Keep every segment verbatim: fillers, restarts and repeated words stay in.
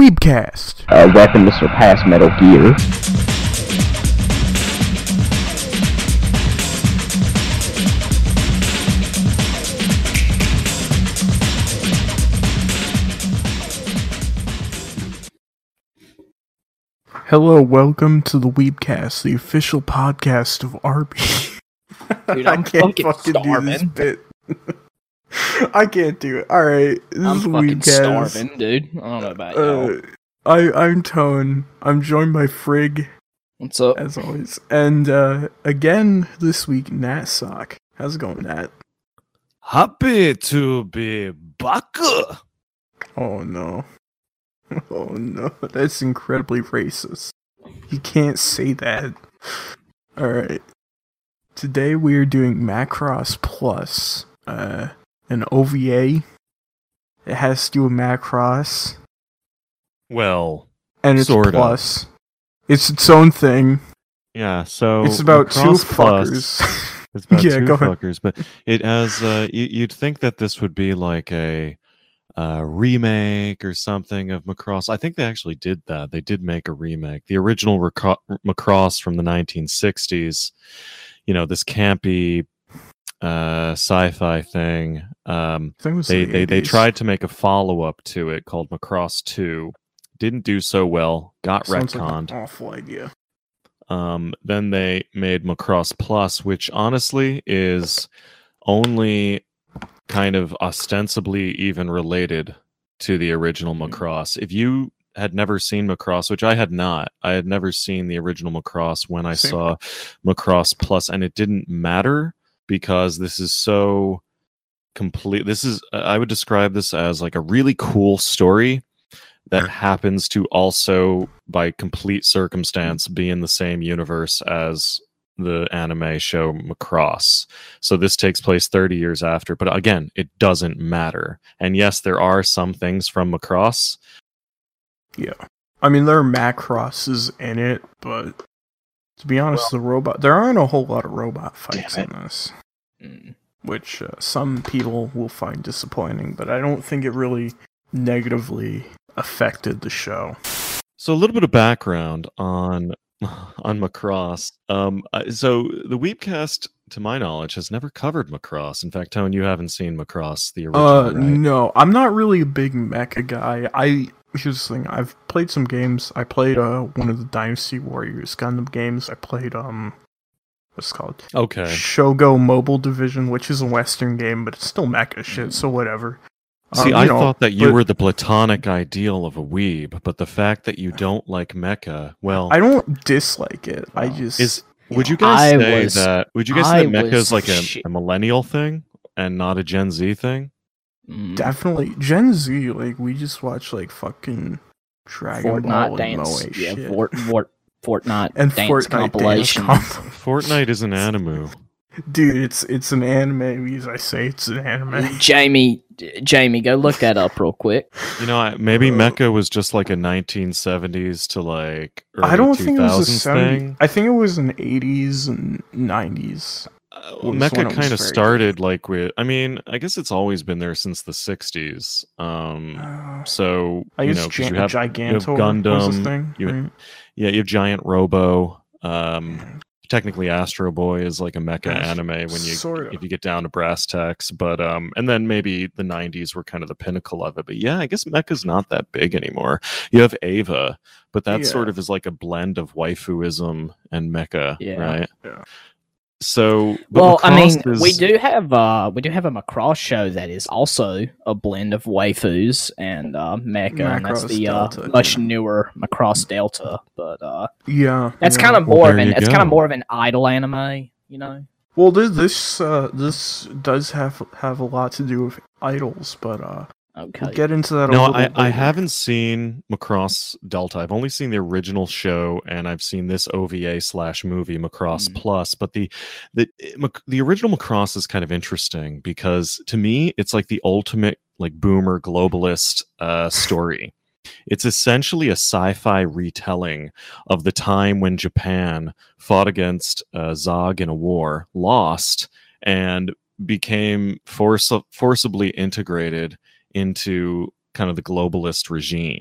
Weebcast. A weapon to surpass Metal Gear. Hello, welcome to the Weebcast, the official podcast of R B. Dude, I'm I can't fucking, fucking starving. do this bit. I can't do it. Alright, this I'm is the fucking Weebcast. starving, dude. I don't know about Uh, you. I, I'm Tone. I'm joined by Frigg, What's up? as always. And uh, again, this week, Nat Sock. How's it going, Nat? Happy to be back. Oh no. Oh no, that's incredibly racist. You can't say that. Alright. Today we are doing Macross Plus, uh, an O V A. It has to do with Macross, Well, and it's Sorta. plus. It's its own thing. yeah. So It's about two Macross Plus- fuckers. It's about Yeah, two go ahead. fuckers, but it has. Uh, you, you'd think that this would be like a uh, remake or something of Macross. I think they actually did that. They did make a remake. The original Recro- Macross from the nineteen sixties. You know, this campy uh, sci-fi thing. Um, I think it was they the they they eighties. tried to make a follow-up to it called Macross two. Didn't do so well. Got Sounds like retconned. an awful idea. Um, then they made Macross Plus, which honestly is only kind of ostensibly even related to the original Macross. If you had never seen Macross, which I had not, I had never seen the original Macross when I Same. saw Macross Plus, and it didn't matter because this is so complete. This is, I would describe this as like a really cool story that happens to also, by complete circumstance, be in the same universe as the anime show Macross. So this takes place thirty years after, but again, it doesn't matter. And yes, there are some things from Macross. Yeah. I mean, there are Macrosses in it, but to be honest, the robot, there aren't a whole lot of robot fights in Damn this, Mm. which uh, some people will find disappointing, but I don't think it really negatively affected the show. So a little bit of background on on Macross. Um, uh, so the Weebcast, to my knowledge, has never covered Macross. In fact, Tone, you haven't seen Macross, the original, Uh, right? no, I'm not really a big mecha guy. I here's the thing: I've played some games. I played uh one of the Dynasty Warriors Gundam games. I played um, what's it called Okay. Shogo Mobile Division, which is a Western game, but it's still mecha shit. So whatever. See, Um, I you know, thought that you but were the platonic ideal of a weeb, but the fact that you don't like mecha, well, I don't dislike it. I Well, just is would you guys I say was- that? Would you guys I say that mecha was is like a, shi- a millennial thing and not a Gen Z thing? Mm. definitely Gen Z. Like we just watch like fucking Dragon Ball Fortnite and dance, Moe yeah, shit. Fort, Fort, Fortnite and dance Fortnite compilation. dance comp- Fortnite is an anime. Dude, it's it's an anime. As I say, it's an anime. Jamie, Jamie, go look that up real quick. You know, I, maybe Uh, mecha was just like a nineteen seventies to like early I don't think it was a two thousands seventies. thing. I think it was an eighties and nineties. Uh, was when mecha it was kind of very started like with. I mean, I guess it's always been there since the sixties. Um, Uh, so I you guess know, 'cause Gi- you have Gigantor you have was a Gundam, thing. you- right? Yeah, you have Giant Robo. Um, technically, Astro Boy is like a mecha Ast- anime when you sorta. if you get down to brass tacks. But um, and then maybe the nineties were kind of the pinnacle of it. But yeah, I guess mecha's not that big anymore. You have Ava, but that Yeah. sort of is like a blend of waifuism and mecha, Yeah. right? Yeah. So, but Well, I mean, Macross we is- do have uh, we do have a Macross show that is also a blend of waifus and uh, mecha, and that's Macross the uh, Delta, much yeah. newer Macross Delta. But uh, Yeah, that's yeah. kind of Well, more of there an you it's kind of go. more of an idol anime, you know. Well, this this uh, this does have have a lot to do with idols, but uh, Okay. we'll get into that. a No, little I, I later. haven't seen Macross Delta. I've only seen the original show, and I've seen this O V A slash movie Macross Mm. Plus. But the the Mac- the original Macross is kind of interesting because to me, it's like the ultimate like boomer globalist uh, story. It's essentially a sci-fi retelling of the time when Japan fought against uh, Zog in a war, lost, and became force- forcibly integrated into kind of the globalist regime.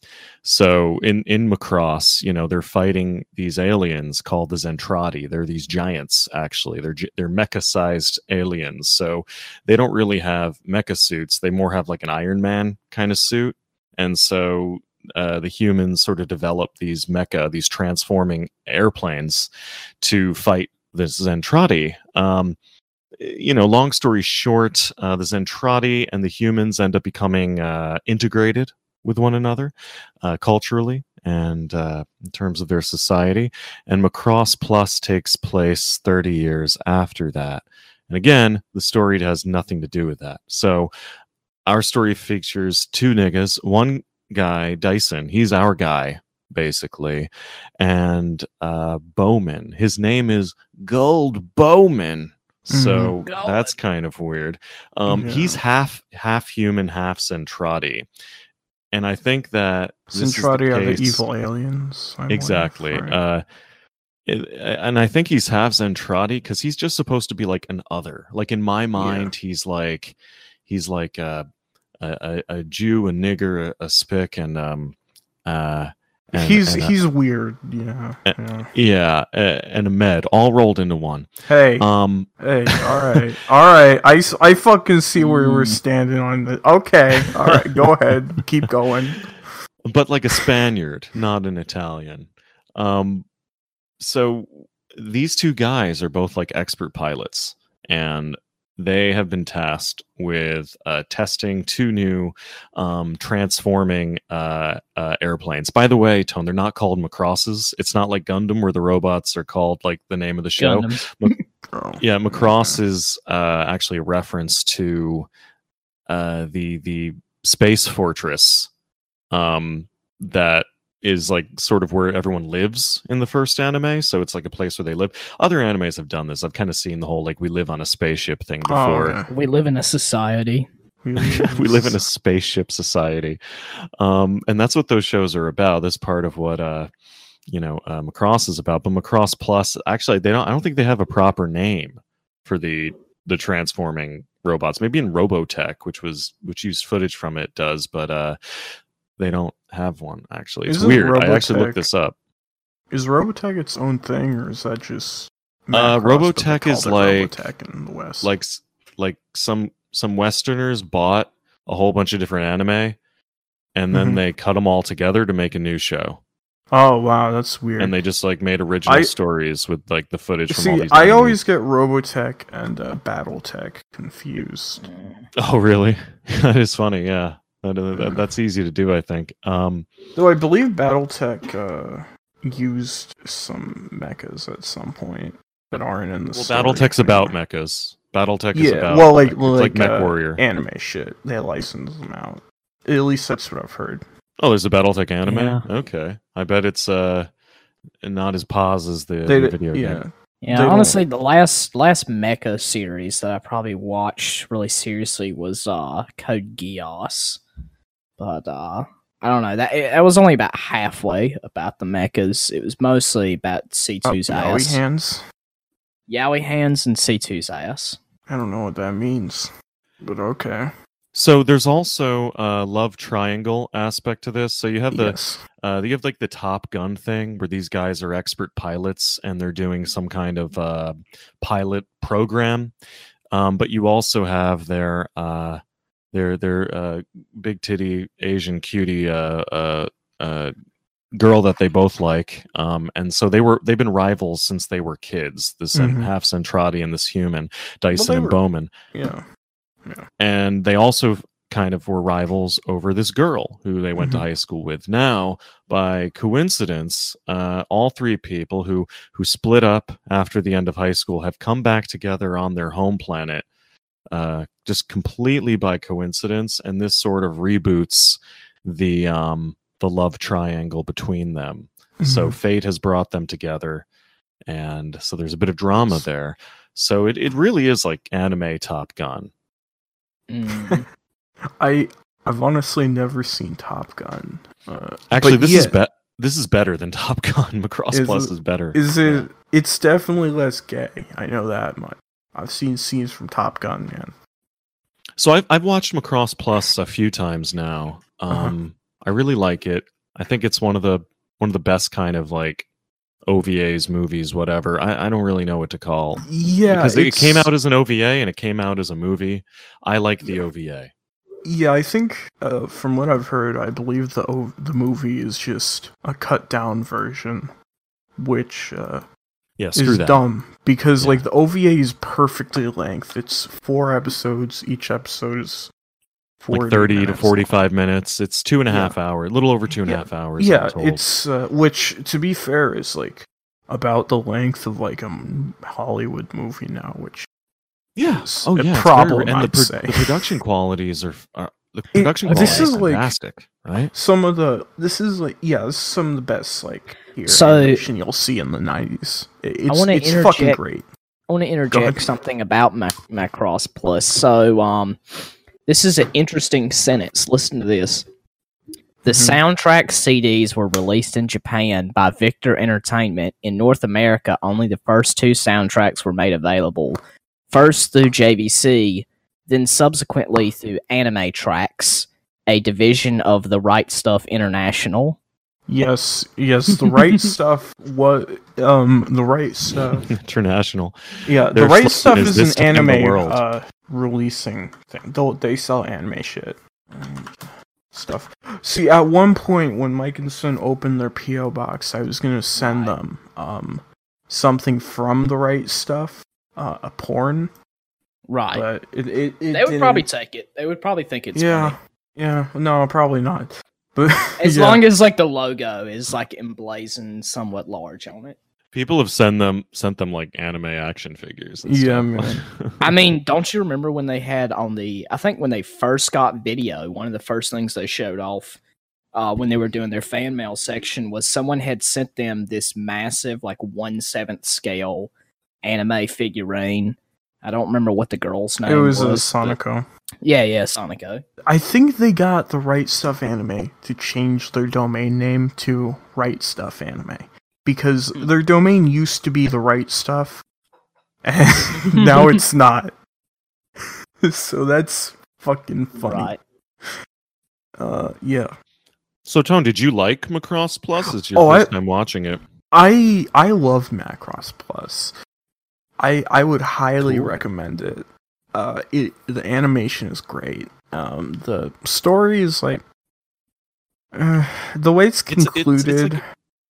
So in in Macross, you know, they're fighting these aliens called the Zentradi. They're these giants, actually. They're gi- they're mecha-sized aliens. So they don't really have mecha suits. They more have like an Iron Man kind of suit. And so uh, the humans sort of develop these mecha, these transforming airplanes, to fight the Zentradi. Um, you know, long story short, uh, the Zentradi and the humans end up becoming uh, integrated with one another uh, culturally and uh, in terms of their society. And Macross Plus takes place thirty years after that. And again, the story has nothing to do with that. So our story features two niggas. One guy, Dyson, he's our guy, basically. And uh, Bowman, his name is Gold Bowman. So Mhm. that's kind of weird. Um, Yeah. He's half half human, half Zentradi. And I think that this is the Zentradi are the case- evil aliens. I believe, Exactly. right? Uh, it- and I think he's half Zentradi because he's just supposed to be like an other. Like in my mind, he's like he's like a a, a Jew, a nigger, a, a spick, and um uh and, he's and a- he's weird. Yeah. Uh, yeah. yeah, uh, and a med all rolled into one. Hey. Um, Hey, all right, all right. I, s- I fucking see where we're Mm. standing on the. Okay, all right. Go ahead, keep going. but like a Spaniard, not an Italian. Um, so these two guys are both like expert pilots, and they have been tasked with uh, testing two new um, transforming uh, uh, airplanes. By the way, Tone, they're not called Macrosses. It's not like Gundam where the robots are called like the name of the show. Gundams. Oh, Yeah, Macross is uh, actually a reference to uh, the the space fortress um, that is like sort of where everyone lives in the first anime. So it's like a place where they live. Other animes have done this. I've kind of seen the whole like we live on a spaceship thing Oh, before. yeah. We live in a society. We we live in a spaceship society, um, and that's what those shows are about. That's part of what uh, you know uh, Macross is about. But Macross Plus, actually, they don't. I don't think they have a proper name for the the transforming robots. Maybe in Robotech, which was which used footage from it, does, but uh, they don't have one. Actually, it's Isn't weird. I actually looked Robotech- this up. Is Robotech its own thing, or is that just? Uh, Macross, but they Robotech called is it like- Robotech in the West. Like s- like some some Westerners bought a whole bunch of different anime, and then Mhm. they cut them all together to make a new show. Oh wow, that's weird. And they just like made original I- stories with like the footage from all See, these. I animes. always get Robotech and uh, BattleTech confused. Oh, really? That is funny. Yeah, that, uh, that, that's easy to do. I think. Um, Though I believe BattleTech uh, used some mechas at some point that aren't in the well, story. BattleTech's about mechas. BaTech is Yeah, about well, like it's like, like Mech uh, Warrior. anime shit. They license them out. At least that's what I've heard. Oh, there's a BattleTech anime. Yeah. Okay, I bet it's uh not as pause as the, They the video yeah. game. Yeah, They don't- honestly, the last last mecha series that I probably watched really seriously was uh Code Geass, but uh I don't know that it, that was only about halfway about the mechas. It was mostly about C Uh, two's Yowie ass, hands. Yowie hands, and C two's ass. I don't know what that means, but okay. So there's also a love triangle aspect to this. So you have the yes. Uh, you have like the Top Gun thing where these guys are expert pilots and they're doing some kind of uh, pilot program. Um, but you also have their uh, their their uh, big titty Asian cutie uh, uh, uh, girl that they both like. Um, and so they were they've been rivals since they were kids. This Mhm. half Zentradi and this human Dyson they and were- Bowman. Yeah. And they also kind of were rivals over this girl who they went Mhm. to high school with. Now, by coincidence, uh, all three people who who split up after the end of high school have come back together on their home planet, uh, just completely by coincidence. And this sort of reboots the um, the love triangle between them. So Mhm. fate has brought them together, and so there's a bit of drama there. So it, it really is like anime Top Gun. Mm. I I've honestly never seen Top Gun. Uh, Actually, but this yeah, is be- this is better than Top Gun. Macross Is Plus it- is better. Is Yeah. it? It's definitely less gay. I know that much. I've seen scenes from Top Gun, man. So I've I've watched Macross Plus a few times now. Uh-huh. Um, I really like it. I think it's one of the one of the best kind of like O V As, movies, whatever. I, I don't really know what to call. Yeah, because it came it's- out as an O V A and it came out as a movie. I like the O V A. Yeah, I think uh, from what I've heard, I believe the o- the movie is just a cut down version, which uh, Yeah, screw is that. dumb because Yeah. like the O V A is perfectly length. It's four episodes. Each episode is forty Like thirty to minutes forty-five minutes. It's two and a Yeah. half hour, a little over two and a Yeah. half hours. Yeah, I'm told. it's uh, which to be fair is like about the length of like a m- Hollywood movie now, which yeah. is Oh a yeah, it's problem, very- and the, I'd pro- say. the production qualities are, are the production this quality is is like- fantastic, right? some of the this is like yeah, this is some of the best like here So- animation you'll see in the nineties. It's wanna it's fucking interject- great. I want to ahead. interject something about Mac- Macross Plus. So, um, this is an interesting sentence. Listen to this. The Mhm. soundtrack C Ds were released in Japan by Victor Entertainment. In North America, only the first two soundtracks were made available. First through J V C, then subsequently through Anime Tracks, a division of the Right Stuff International. Yes, yes, the right stuff. What um the right stuff. International. Yeah, the Their right slogan stuff is is this an time the anime world. uh releasing thing. They they sell anime shit and stuff. See, at one point when Mike and Son opened their P O box, I was gonna send Right. them um something from the right stuff, uh, a porn, Right. but it it, it they would probably didn't- take it. They would probably think it's yeah funny. yeah no probably not. But As yeah. long as like the logo is like emblazoned somewhat large on it. People have sent them sent them like anime action figures. And Yeah, stuff. man. I mean, don't you remember when they had on the I think when they first got video, one of the first things they showed off uh, when they were doing their fan mail section was someone had sent them this massive like one seventh scale anime figurine. I don't remember what the girl's name It was. was a but- Sonico. Yeah, yeah, Sonico. I think they got the Right Stuff Anime to change their domain name to Right Stuff Anime because Hmm. their domain used to be the Right Stuff, and now it's not. So that's fucking funny. Right. Uh, yeah. So, Tone, did you like Macross Plus? It's your Oh, first I- time watching it. I I love Macross Plus. I I would highly Cool. recommend it. Uh, it the animation is great. Um, the story is like uh, the way it's It's- it's- it's concluded. like-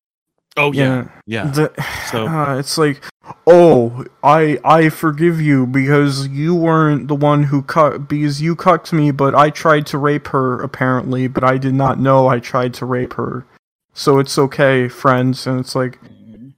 Oh yeah, yeah. The, So- uh, it's like, oh, I I forgive you because you weren't the one who cut because you cucked me, but I tried to rape her apparently, but I did not know I tried to rape her, so it's okay, friends. And it's like, Mhm.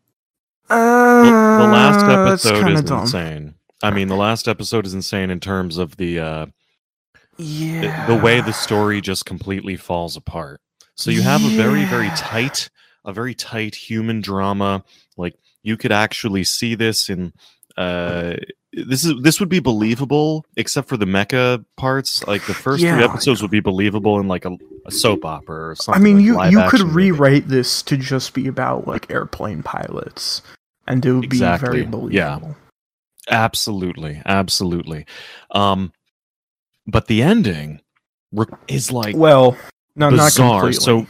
uh, the, the last that's episode kinda is dumb. insane. I mean, the last episode is insane in terms of the uh, the, Yeah, the way the story just completely falls apart. So you have a very, very Yeah. tight, a very tight human drama. Like you could actually see this in. Uh, this is this would be believable except for the mecha parts. Like the first three Yeah. episodes would be believable in like a, a soap opera or I something. mean, like you live you could action movie. rewrite this to just be about like airplane pilots, and it would be Exactly, very yeah. believable. Absolutely, absolutely. Um, but the ending re- is like Well, no, not bizarre. completely. So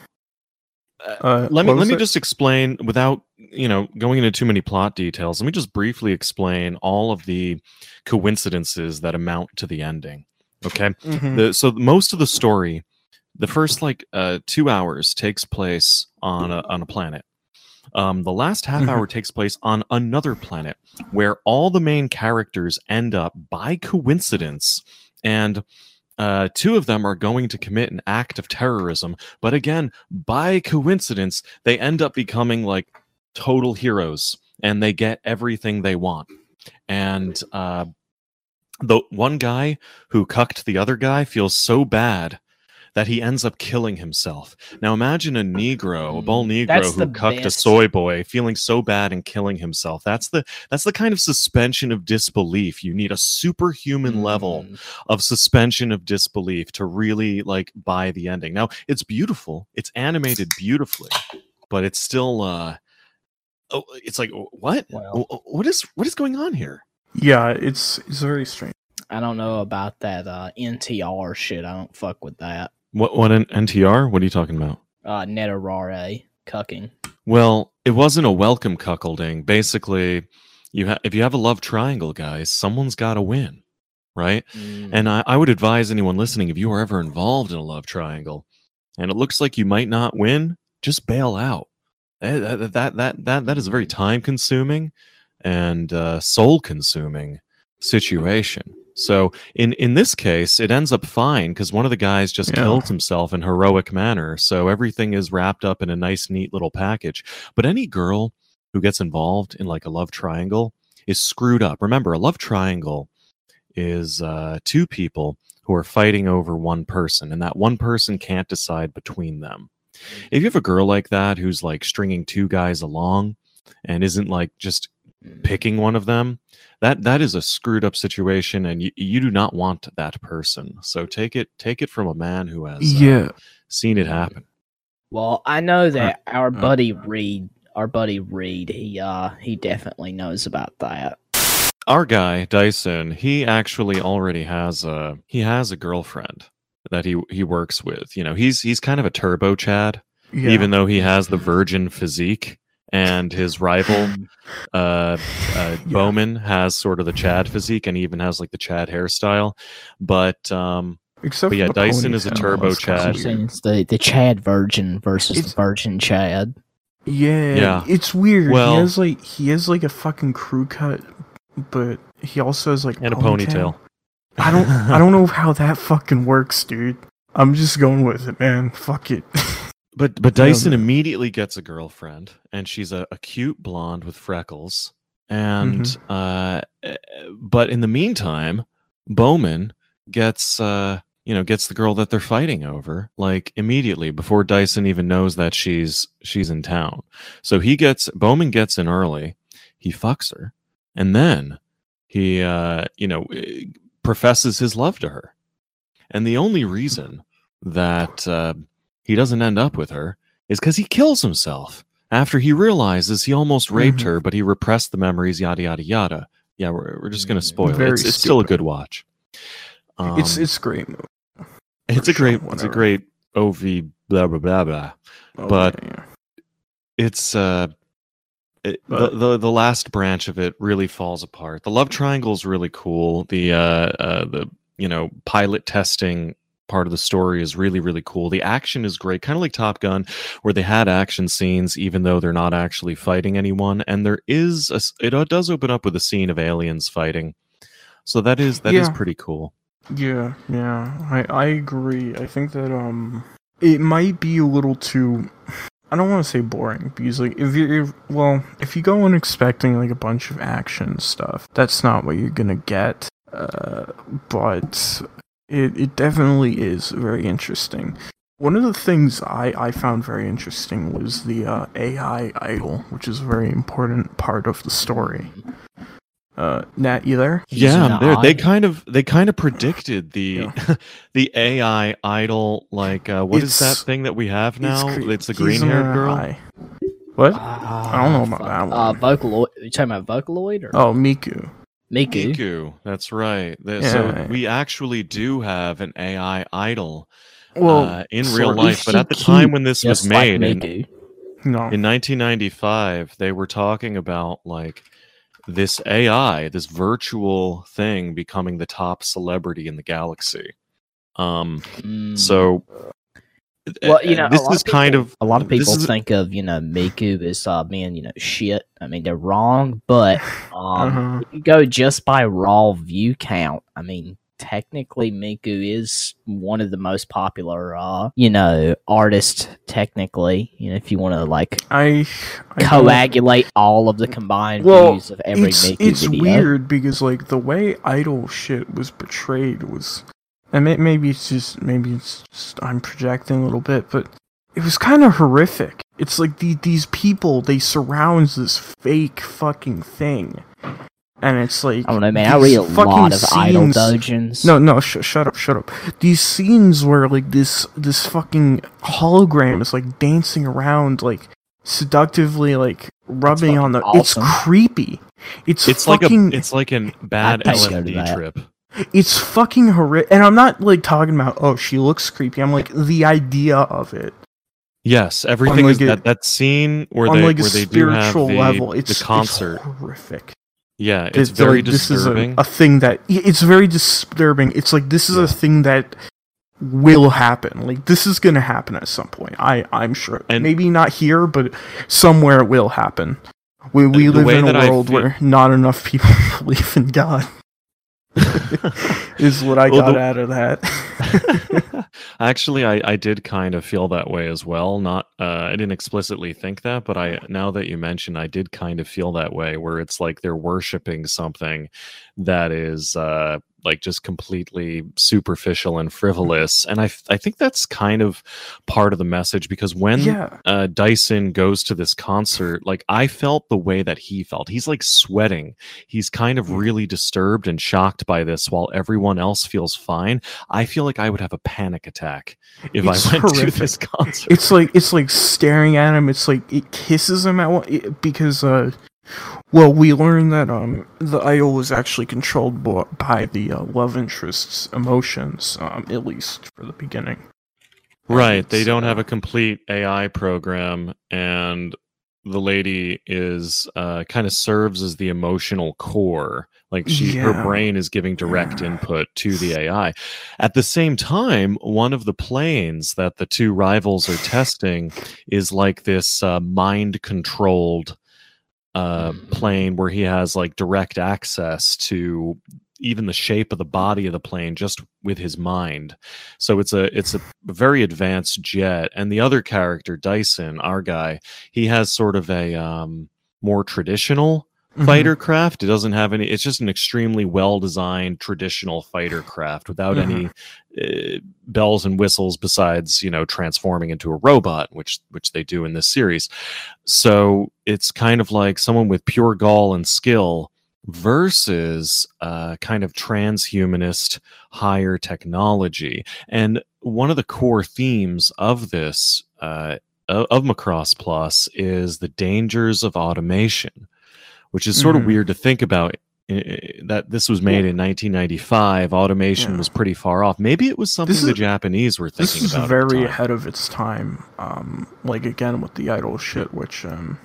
uh, let me what let was me it? just explain without you know going into too many plot details. Let me just briefly explain all of the coincidences that amount to the ending. Okay, Mhm. the so most of the story, the first like uh, two hours takes place on a on a planet. Um, the last half Mhm. hour takes place on another planet where all the main characters end up by coincidence, and uh, two of them are going to commit an act of terrorism. But again, by coincidence, they end up becoming like total heroes, and they get everything they want. And uh, the one guy who cucked the other guy feels so bad that he ends up killing himself. Now imagine a Negro, a bull Negro That's who the cucked a best. soy boy, feeling so bad and killing himself. That's the that's the kind of suspension of disbelief. You need a superhuman level Mm. of suspension of disbelief to really like buy the ending. Now it's beautiful, it's animated beautifully, but it's still uh oh, it's like what? Well. Wh- what is what is going on here? Yeah, it's it's very strange. I don't know about that uh, N T R shit. I don't fuck with that. What what an N T R? What are you talking about? uh, Netarare cucking. Well, it wasn't a welcome cuckolding. Basically, you ha- if you have a love triangle, guys, someone's got to win, right? Mm. And I, I would advise anyone listening, if you are ever involved in a love triangle, and it looks like you might not win, just bail out. That that that that that, that is a very time-consuming and uh, soul-consuming situation. So in in this case, it ends up fine because one of the guys just Yeah. kills himself in heroic manner. So everything is wrapped up in a nice, neat little package. But any girl who gets involved in like a love triangle is screwed up. Remember, a love triangle is uh, two people who are fighting over one person, and that one person can't decide between them. If you have a girl like that who's like stringing two guys along and isn't like just picking one of them, that that is a screwed up situation, and you, you do not want that person. So take it take it from a man who has uh, Yeah. seen it happen. Well, I know that our uh. buddy Reed, our buddy Reed, he uh he definitely knows about that. Our guy Dyson, he actually already has a he has a girlfriend that he he works with. You know, he's he's kind of a turbo Chad, Yeah. even though he has the virgin physique, and his rival uh, uh Bowman has sort of the Chad physique, and he even has like the Chad hairstyle. But um Except but for yeah, the Dyson is a ponytail, turbo that's kinda Chad. So weird. it's the the Chad Virgin versus It's- the Virgin Chad. Yeah, Yeah. it's weird. Well- he has like he has like a fucking crew cut, but he also has like and a ponytail. I don't I don't know how that fucking works, dude. I'm just going with it, man. Fuck it. But but Yeah, Dyson man. immediately gets a girlfriend, and she's a, a cute blonde with freckles. And Mm-hmm. uh, eh, but in the meantime, Bowman gets uh, you know gets the girl that they're fighting over like immediately before Dyson even knows that she's she's in town. So he gets Bowman gets in early, he fucks her, and then he uh, you know eh, professes his love to her. And the only reason that uh, he doesn't end up with her is because he kills himself after he realizes he almost raped Mhm. her, but he repressed the memories, yada yada yada. Yeah, we're, we're just gonna spoil it. Very It's, it's still a stupid. good watch. Um, it's it's great movie. it's for a great sure, it's a whatever. great O V blah blah blah blah. Okay, but- yeah. It's uh, it, the, But- the the last branch of it really falls apart. The love triangle is really cool. The uh, uh the you know pilot testing part of the story is really really cool. The action is great, kind of like Top Gun, where they had action scenes even though they're not actually fighting anyone. And there is a, s- it uh, does open up with a scene of aliens fighting, so that is that is Yeah. pretty cool. Yeah, yeah, I I agree. I think that um, it might be a little too. I don't want to say boring because like if you're if, well, if you go in expecting like a bunch of action stuff, that's not what you're gonna get. Uh, but it it definitely is very interesting. One of the things I, I found very interesting was the uh, A I idol, which is a very important part of the story. Uh, Nat, you there? He's Yeah, I'm an there. They idol. kind of they kind of predicted the the A I idol. Like, uh, what is that It's- thing that we have now? cre- It's, the he's green haired an girl. A I. What? I don't know about that Uh, one. Vocaloid. You talking about Vocaloid or Oh, Miku. Miku? Miku. That's right. The- Yeah. So we actually do have an A I idol Well, uh, in sort real of. life, but She at the cute, time when this was Just like made in, Miku. No. in nineteen ninety-five, they were talking about like this A I, this virtual thing, becoming the top celebrity in the galaxy. Um. Mm. So, Well, you know, a this lot is of kind people- of a lot of this people is- think of, you know, Miku as uh, being, you know, shit. I mean, they're wrong, but um, Uh-huh. if you go just by raw view count, I mean, technically Miku is one of the most popular, uh, you know, artists. Technically, you know, if you want to like I, I don't- coagulate all of the combined Well, views of every it's, Miku it's video. weird because like the way idol shit was portrayed was, and may, maybe it's just maybe it's just I'm projecting a little bit, but it was kind of horrific. It's like the, these people they surround this fake fucking thing, and it's like I don't know, man. I these read a fucking lot of idol scenes- dojins. No, no, sh- shut up, shut up. These scenes where like this this fucking hologram is like dancing around, like seductively, like rubbing on the. fucking It's awesome. creepy. It's it's like fucking. a it's like a bad I'd pay to go L S to D that. trip. It's fucking horrific. And I'm not like talking about oh she looks creepy. I'm like the idea of it Yes, everything like is a- that that scene where on they like a where they do have spiritual the, level, it's the concert. It's horrific. Yeah, it's, very like, this disturbing. is a, a thing that it's very disturbing. It's like this is Yeah. a thing that will happen. Like this is going to happen at some point. I I'm sure. And- Maybe not here, but somewhere it will happen. We we The live way in a that I world feel- where not enough people believe in God. Is what I Well, got the- out of that. Actually, I, I did kind of feel that way as well. Not uh, I didn't explicitly think that, but I now that you mention, I did kind of feel that way, where it's like they're worshiping something that is uh, like just completely superficial and frivolous. And I th- I think that's kind of part of the message, because when Yeah. uh, Dyson goes to this concert, like I felt the way that he felt. He's like sweating. He's kind of really disturbed and shocked by this, while everyone else feels fine. I feel like I would have a panic attack if It's I went horrific. to this concert. It's like it's like staring at him. It's like it kisses him at one it, because uh, well, we learned that um the idol was actually controlled bo- by the uh, love interest's emotions, um at least for the beginning. Right. They It's, don't uh, have a complete A I program, and the lady is uh, kind of serves as the emotional core. Like she, her Yeah. brain is giving direct Yeah. input to the A I. At the same time, one of the planes that the two rivals are testing is like this uh, mind-controlled uh, Mhm. plane where he has like direct access to even the shape of the body of the plane just with his mind. So it's a it's a very advanced jet. And the other character, Dyson, our guy, he has sort of a um, more traditional Mhm. fighter craft. It doesn't have any. It's just an extremely well designed traditional fighter craft without any uh, bells and whistles, besides you know transforming into a robot, which which they do in this series. So it's kind of like someone with pure gall and skill versus uh, kind of transhumanist higher technology. And one of the core themes of this uh, of of Macross Plus is the dangers of automation, which is sort of Mhm. weird to think about. i- That this was made in nineteen ninety-five, automation Yeah. was pretty far off. Maybe it was something This the is- Japanese were This thinking is about. at the very time. ahead of its time. Um, like again with the idol shit, which um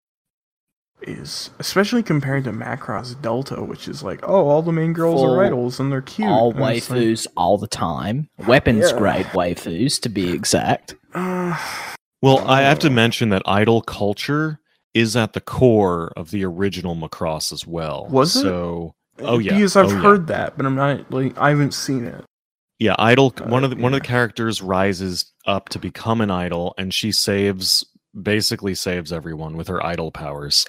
is especially compared to Macross Delta, which is like, oh, all the main girls Full- are idols and they're cute. All And it's like, waifus all the time. Weapons Yeah. grade waifus, to be exact. uh, Well, I have to Oh. mention that idol culture is at the core of the original Macross as well. Was it? So, oh yeah, because I've oh, yeah. heard that, but I'm not like I haven't seen it. yeah, idol. Uh, one of the, one of the yeah. characters rises up to become an idol, and she saves, basically saves everyone with her idol powers.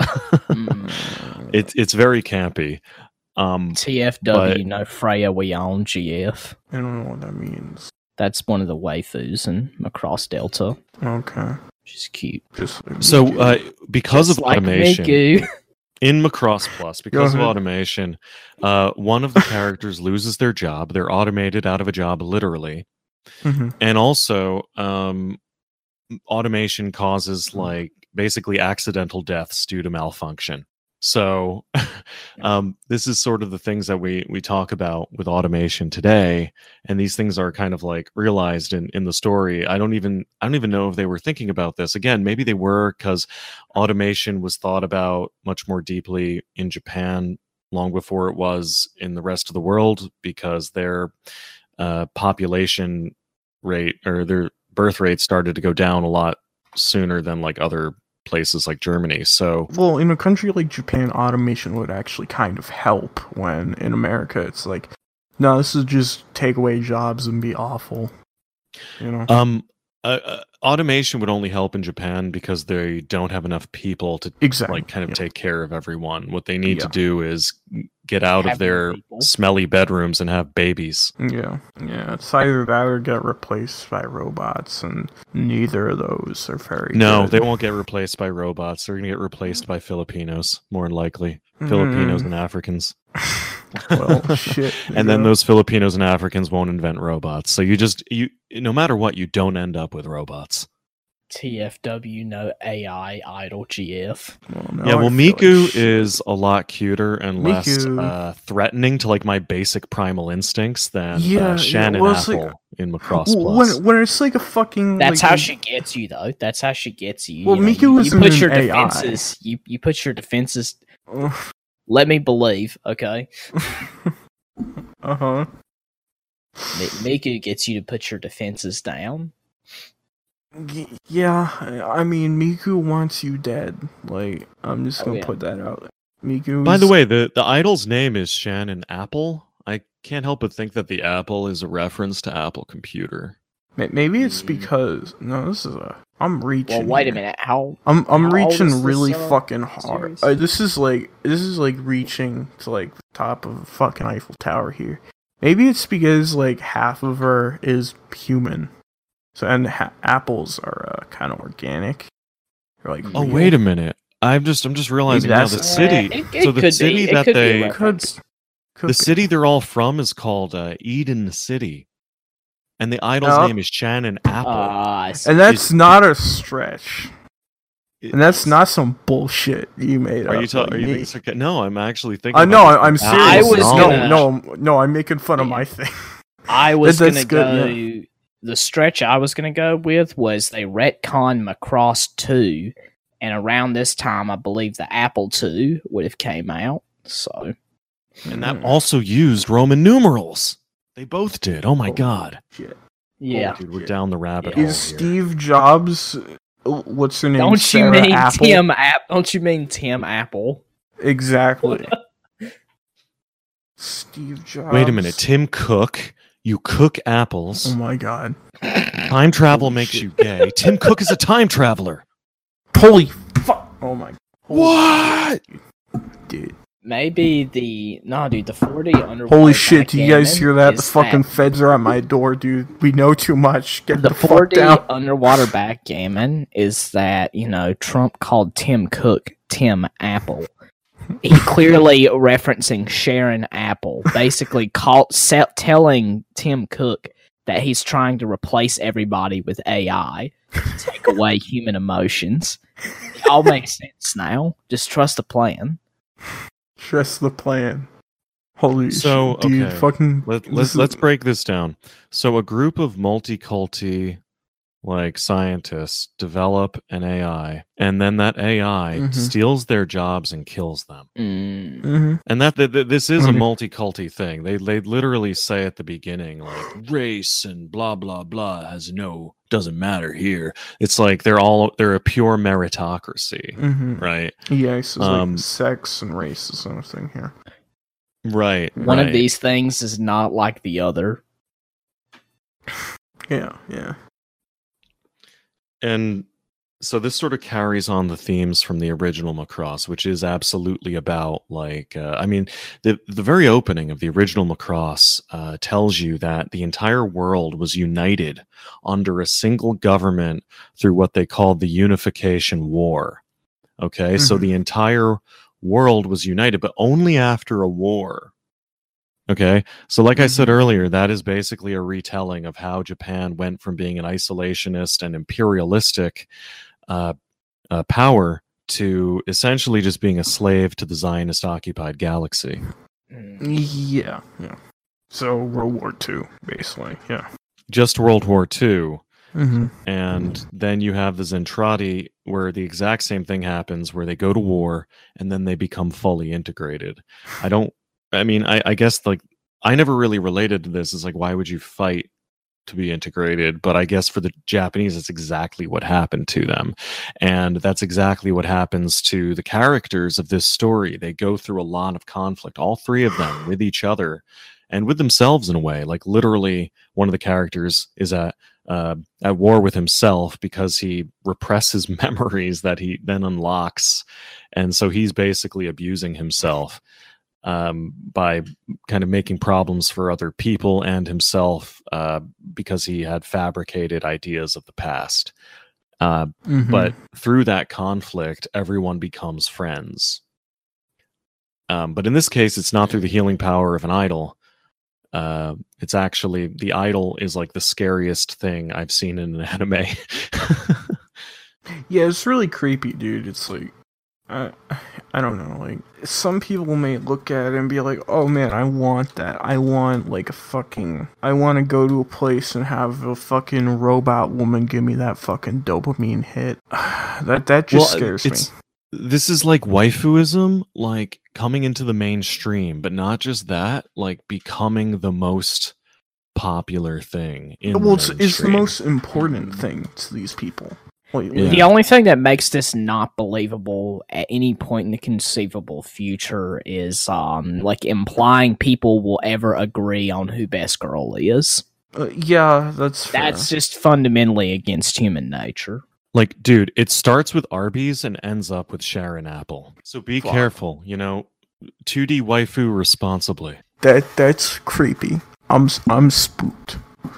Mm. it's it's very campy. Um, T F W, But- no Freya, we own G F. I don't know what that means. That's one of the waifus in Macross Delta. Okay, She's cute. just like so Miku. uh, because Just of like automation, Miku. in Macross Plus, because of ahead. automation, uh, one of the characters loses their job. They're automated out of a job, literally. Mhm. And also, um, automation causes like basically accidental deaths due to malfunction. So, um, this is sort of the things that we we talk about with automation today, and these things are kind of like realized in in the story. I don't even I don't even know if they were thinking about this. Again, maybe they were, because automation was thought about much more deeply in Japan long before it was in the rest of the world, because their uh, population rate or their birth rate started to go down a lot sooner than like other places like Germany. So Well, in a country like Japan, automation would actually kind of help. When in America, it's like, no, this is just take away jobs and be awful. You know. um uh, uh, automation would only help in Japan because they don't have enough people to Exactly. like kind of yeah. take care of everyone. What they need Yeah. to do is get out Have of their more people. smelly bedrooms and have babies. Yeah, yeah. It's either that or get replaced by robots, and neither of those are very. No, good. they won't get replaced by robots. They're going to get replaced by Filipinos, more than likely. Filipinos Mm. and Africans. Well, shit. And then yeah. those Filipinos and Africans won't invent robots. So you just you no matter what, you don't end up with robots. T F W, no A I idol G F. Well, now Yeah, I well, feel like Miku shit. is a lot cuter and less Miku- uh, threatening to like my basic primal instincts than Yeah, uh, yeah, Shannon well, it's Apple like- in Macross Well, Plus. when when it's like a fucking. That's like, how a- she gets you, though. That's how she gets you. Well, you know, Miku you, you isn't put an your A I. defenses. You you put your defenses. uh Let me believe, okay. huh. Mi- Miku gets you to put your defenses down. Y- Yeah, I I mean, Miku wants you dead. Like, I'm just Oh, gonna yeah. put that out. Miku. By the way, the, the idol's name is Shannon Apple. I can't help but think that the apple is a reference to Apple Computer. maybe it's Mm. because no, this is a. I'm reaching. Well, wait here. a minute. How? I'm I'm How old is reaching this, really uh, fucking hard. series? Uh, this is like this is like reaching to like the top of the fucking Eiffel Tower here. Maybe it's because like half of her is human, so and ha- apples are uh, kind of organic. Or, like Oh, real. wait a minute. I'm just I'm just realizing now the that's- city. Eh, it- it so the could city be- it that could be a they Could, reference. could the be. city they're all from is called uh, Eden City, and the idol's Oh. name is Shannon Apple. Ah, I see. and that's not a stretch. It- And that's not some bullshit you made Are up. you ta- like Are you me. being sarcastic? No, I'm actually thinking. Uh, no, about I- I'm the serious. I apple's was no, gonna- knowledge. no, no, I'm making fun of Yeah. my thing. I was That- gonna that's go. good, The stretch I was gonna go with was they retcon Macross two, and around this time, I believe the Apple two would have came out. So And that Mm. also used Roman numerals. They both did. Oh my Holy god. shit. yeah, Dude, we're shit. down the rabbit Yeah. hole Is here. Steve Jobs? uh, What's her name? don't you Sarah mean Apple? Tim App? Don't you mean Tim Apple? Exactly. Steve Jobs. Wait a minute, Tim Cook. You cook apples. Oh my god. Time travel Holy makes shit. you gay. Tim Cook is a time traveler. Holy fuck! Oh my. Holy What? shit, dude? Maybe the no, dude. The forty underwater. Holy shit! Do you guys backgammon hear that? The is fucking feds are at my door, dude. We know too much. Get the, the fuck forty down. underwater backgammon is that you know Trump called Tim Cook Tim Apple. He clearly referencing Sharon Apple, basically called se- telling Tim Cook that he's trying to replace everybody with A I, take away human emotions. It all makes sense now. Just trust the plan. Trust the plan. Holy So, shit, dude! okay. Fucking. Let, this let's is- let's break this down. So a group of multi-culti like scientists develop an A I, and then that A I Mhm. steals their jobs and kills them. Mm. Mhm. And that, that, that- this is a Mhm. multi-culti thing. They they literally say at the beginning like race and blah blah blah has no doesn't matter here. It's like they're all they're a pure meritocracy, Mhm. right? Yeah, it's just Um, like sex and race is something here. Right. One right. of these things is not like the other. Yeah, yeah. And so this sort of carries on the themes from the original Macross, which is absolutely about like uh, I mean the the very opening of the original Macross uh, tells you that the entire world was united under a single government through what they called the Unification War. Okay, so Mhm. the entire world was united, but only after a war. Okay, so like I said Mhm. earlier, that is basically a retelling of how Japan went from being an isolationist and imperialistic uh, uh, power to essentially just being a slave to the Zionist occupied galaxy. Mm. Yeah, yeah. So World War Two, basically. Yeah. Just World War Two. Mm-hmm. And then you have the Zentradi, where the exact same thing happens, where they go to war and then they become fully integrated. I don't, I mean, I, I guess like I never really related to this. It's like, why would you fight to be integrated? But I guess for the Japanese, it's exactly what happened to them. And that's exactly what happens to the characters of this story. They go through a lot of conflict, all three of them with each other and with themselves in a way. Like literally, one of the characters is at uh, at war with himself because he represses memories that he then unlocks, and so he's basically abusing himself um, by kind of making problems for other people and himself uh, because he had fabricated ideas of the past. Uh, Mm-hmm. But through that conflict, everyone becomes friends. Um, but in this case, it's not through the healing power of an idol. Uh, it's actually the idol is like the scariest thing I've seen in an anime. Yeah, it's really creepy, dude. It's like, I, I don't know. Like, some people may look at it and be like, "Oh man, I want that. I want like a fucking. I want to go to a place and have a fucking robot woman give me that fucking dopamine hit." that that just Well, scares it's- me. This is like waifuism, like coming into the mainstream, but not just that, like becoming the most popular thing in Well, the it's, it's the mainstream. most important thing to these people. Like, Yeah. The only thing that makes this not believable at any point in the conceivable future is um like implying people will ever agree on who Best Girl is. uh, yeah, that's fair. That's just fundamentally against human nature. Like, dude, it starts with Arby's and ends up with Sharon Apple. So be Fuck. careful, you know, two D waifu responsibly. that that's creepy. I'm s- I'm spooked.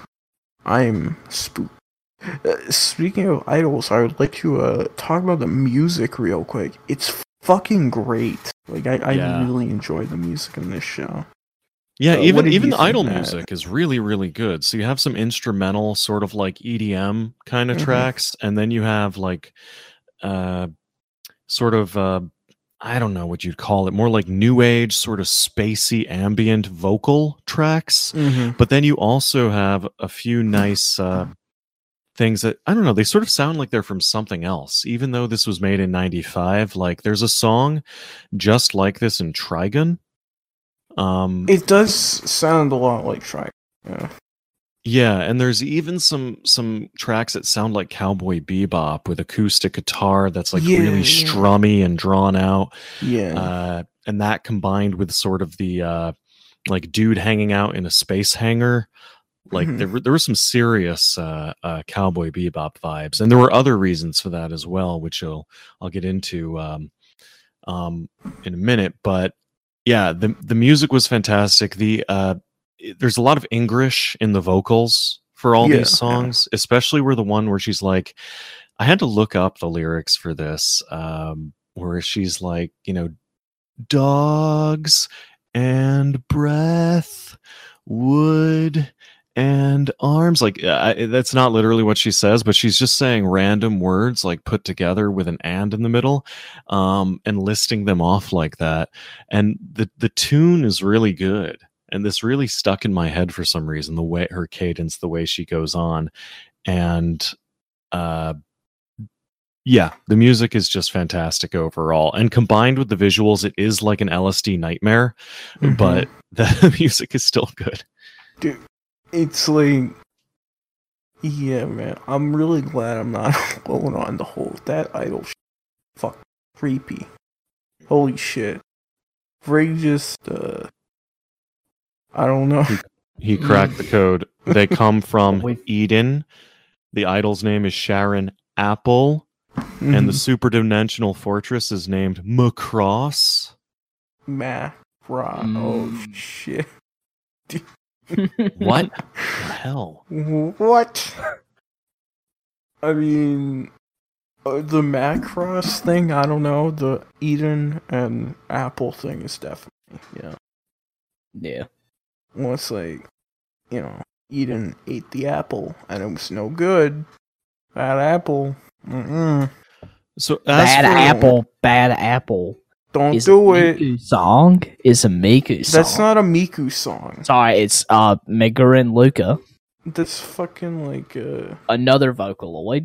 I'm spooked. Uh, speaking of idols, I would like to uh, talk about the music real quick. It's fucking great. Like I, I Yeah. really enjoy the music in this show. Yeah, Uh, what even did even you the think, idol Matt? music is really really good. So you have some instrumental sort of like E D M kind of Mhm. tracks, and then you have like uh sort of uh I don't know what you'd call it, more like new age sort of spacey ambient vocal tracks. Mm-hmm. But then you also have a few nice uh things that I don't know, they sort of sound like they're from something else, even though this was made in ninety-five. Like there's a song just like this in Trigun. Um It does sound a lot like Shrek. Yeah. Yeah, and there's even some some tracks that sound like Cowboy Bebop with acoustic guitar that's like Yeah, really yeah. strummy and drawn out. Yeah. Uh, and that combined with sort of the uh, like dude hanging out in a space hangar, like Mhm. there were there were some serious uh, uh, Cowboy Bebop vibes, and there were other reasons for that as well, which I'll I'll get into um, um, in a minute. But yeah, the the music was fantastic. The uh, i- there's a lot of English in the vocals for all Yeah, these yeah. songs, especially where the one where she's like, I had to look up the lyrics for this, um, where she's like, you know, dogs and breath, wood and arms. Like uh, I, that's not literally what she says, but she's just saying random words like put together with an and in the middle, um, and listing them off like that. And the the tune is really good. And this really stuck in my head for some reason, the way her cadence, the way she goes on. And uh yeah, the music is just fantastic overall. And combined with the visuals, it is like an L S D nightmare, Mhm. but the music is still good. Dude, it's like, yeah, man. I'm really glad I'm not alone on the whole that idol. Sh- fuck, creepy. Holy shit. Ray just, uh, I don't know. He cracked the code. They come from We- Eden. The idol's name is Sharon Apple, and the superdimensional fortress is named Macross. Macra. Oh Mm. shit. What the hell? What? I mean, uh, the Macross thing. I don't know. The Eden and Apple thing is definitely yeah. Yeah. Well, it's like, you know, Eden ate the apple and it was no good. Bad apple. Mm-mm. So as Bad for, apple, bad apple. Don't Is do a it. Miku song? Is a Miku song. That's not a Miku song. Sorry, it's uh Megure and Luca. That's fucking like uh. Another Vocaloid.